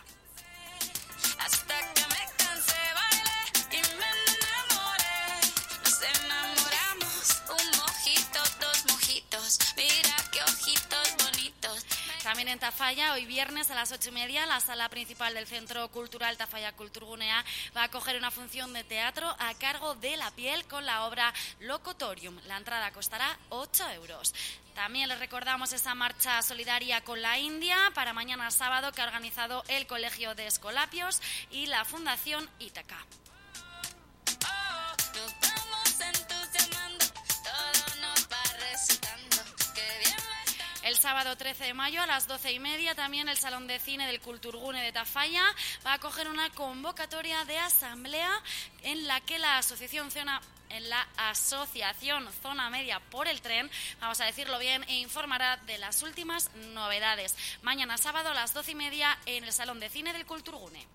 Hasta que me cansé, bailé y me enamoré. Nos enamoramos, un mojito, dos mojitos. Mira qué ojitos bonitos. También en Tafalla, hoy viernes a las ocho y media, la sala principal del Centro Cultural Tafalla Kulturgunea va a acoger una función de teatro a cargo de La Piel con la obra Locutorium. La entrada costará ocho euros. También les recordamos esa marcha solidaria con la India para mañana sábado que ha organizado el Colegio de Escolapios y la Fundación Ítaca. El sábado trece de mayo a las doce y media también el Salón de Cine del Kulturgune de Tafalla va a acoger una convocatoria de asamblea en la que la asociación Zona en la Asociación Zona Media por el Tren, vamos a decirlo bien, e informará de las últimas novedades. Mañana sábado a las doce y media en el Salón de Cine del Kulturgune.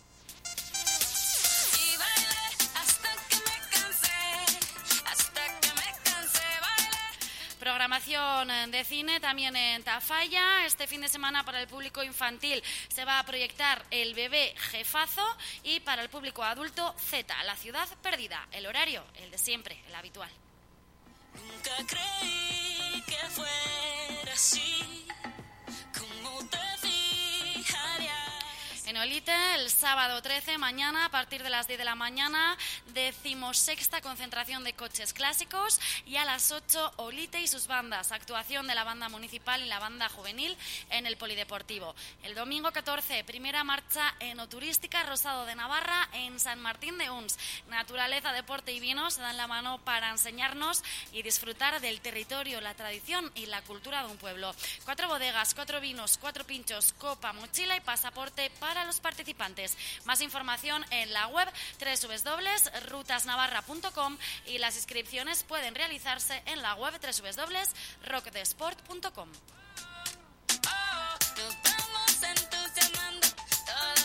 Programación de cine también en Tafalla. Este fin de semana para el público infantil se va a proyectar El bebé jefazo y para el público adulto Z, La ciudad perdida. El horario, el de siempre, el habitual. Nunca creí que fuera así, como te fijarías. En Olite, el sábado trece, mañana, a partir de las diez de la mañana, decimosexta concentración de coches clásicos y a las ocho, Olite y sus bandas, actuación de la banda municipal y la banda juvenil en el Polideportivo. El domingo catorce, primera marcha enoturística Rosado de Navarra en San Martín de Uns. Naturaleza, deporte y vino se dan la mano para enseñarnos y disfrutar del territorio, la tradición y la cultura de un pueblo. Cuatro bodegas, cuatro vinos, cuatro pinchos, copa, mochila y pasaporte para los participantes. Más información en la web doble u doble u doble u punto rutas navarra punto com y las inscripciones pueden realizarse en la web doble u doble u doble u punto rock de sport punto com.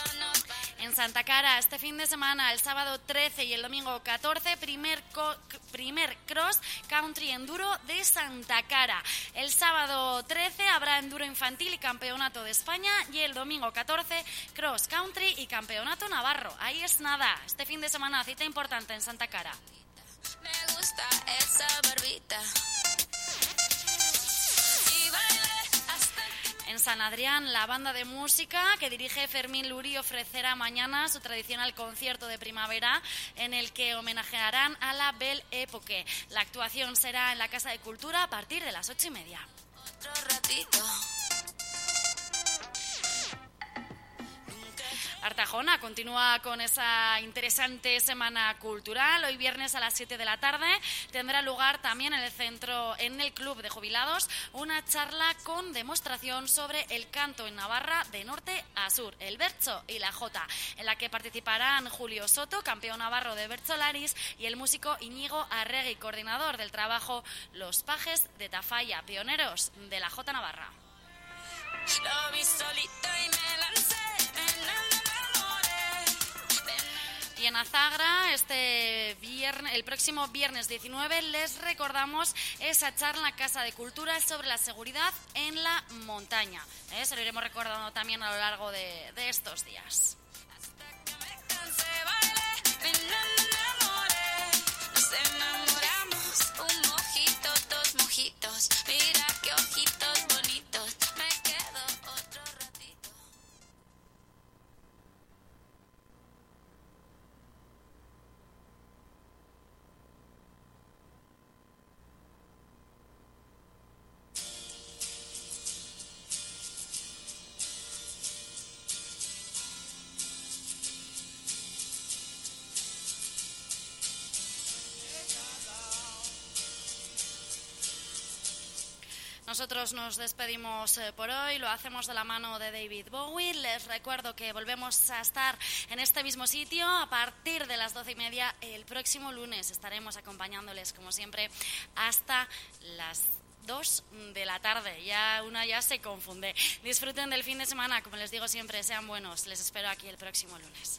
En Santa Cara, este fin de semana, el sábado trece y el domingo catorce, primer co- primer Cross Country Enduro de Santa Cara. El sábado trece habrá Enduro Infantil y Campeonato de España y el domingo catorce Cross Country y Campeonato Navarro. Ahí es nada, este fin de semana cita importante en Santa Cara. Me gusta esa barbita. En San Adrián, la banda de música que dirige Fermín Luri ofrecerá mañana su tradicional concierto de primavera en el que homenajearán a la Belle Époque. La actuación será en la Casa de Cultura a partir de las ocho y media. Otro ratito. Artajona continúa con esa interesante semana cultural. Hoy viernes a las siete de la tarde tendrá lugar también en el centro, en el Club de Jubilados, una charla con demostración sobre el canto en Navarra de norte a sur, el bertso y la jota, en la que participarán Julio Soto, campeón navarro de bertsolaris, y el músico Iñigo Arregui, coordinador del trabajo Los Pajes de Tafalla, pioneros de la jota navarra. Lo vi solito y me lancé. Y en Azagra, este viernes, el próximo viernes diecinueve, les recordamos esa charla en la Casa de Cultura sobre la seguridad en la montaña. ¿Eh? Se lo iremos recordando también a lo largo de, de estos días. Nos enamoramos, un mojito, dos mojitos. Mira qué ojitos bonitos. Me quedo otro ratito. Nosotros nos despedimos eh, por hoy, lo hacemos de la mano de David Bowie. Les recuerdo que volvemos a estar en este mismo sitio a partir de las doce y media el próximo lunes. Estaremos acompañándoles, como siempre, hasta las dos de la tarde. Ya una ya se confunde. Disfruten del fin de semana, como les digo siempre, sean buenos. Les espero aquí el próximo lunes.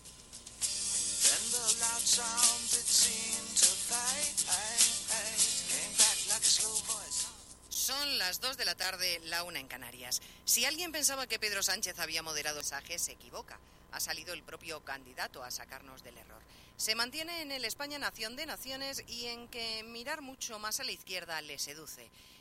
Son las dos de la tarde, la una en Canarias. Si alguien pensaba que Pedro Sánchez había moderado el mensaje, se equivoca. Ha salido el propio candidato a sacarnos del error. Se mantiene en el España nación de naciones y en que mirar mucho más a la izquierda le seduce.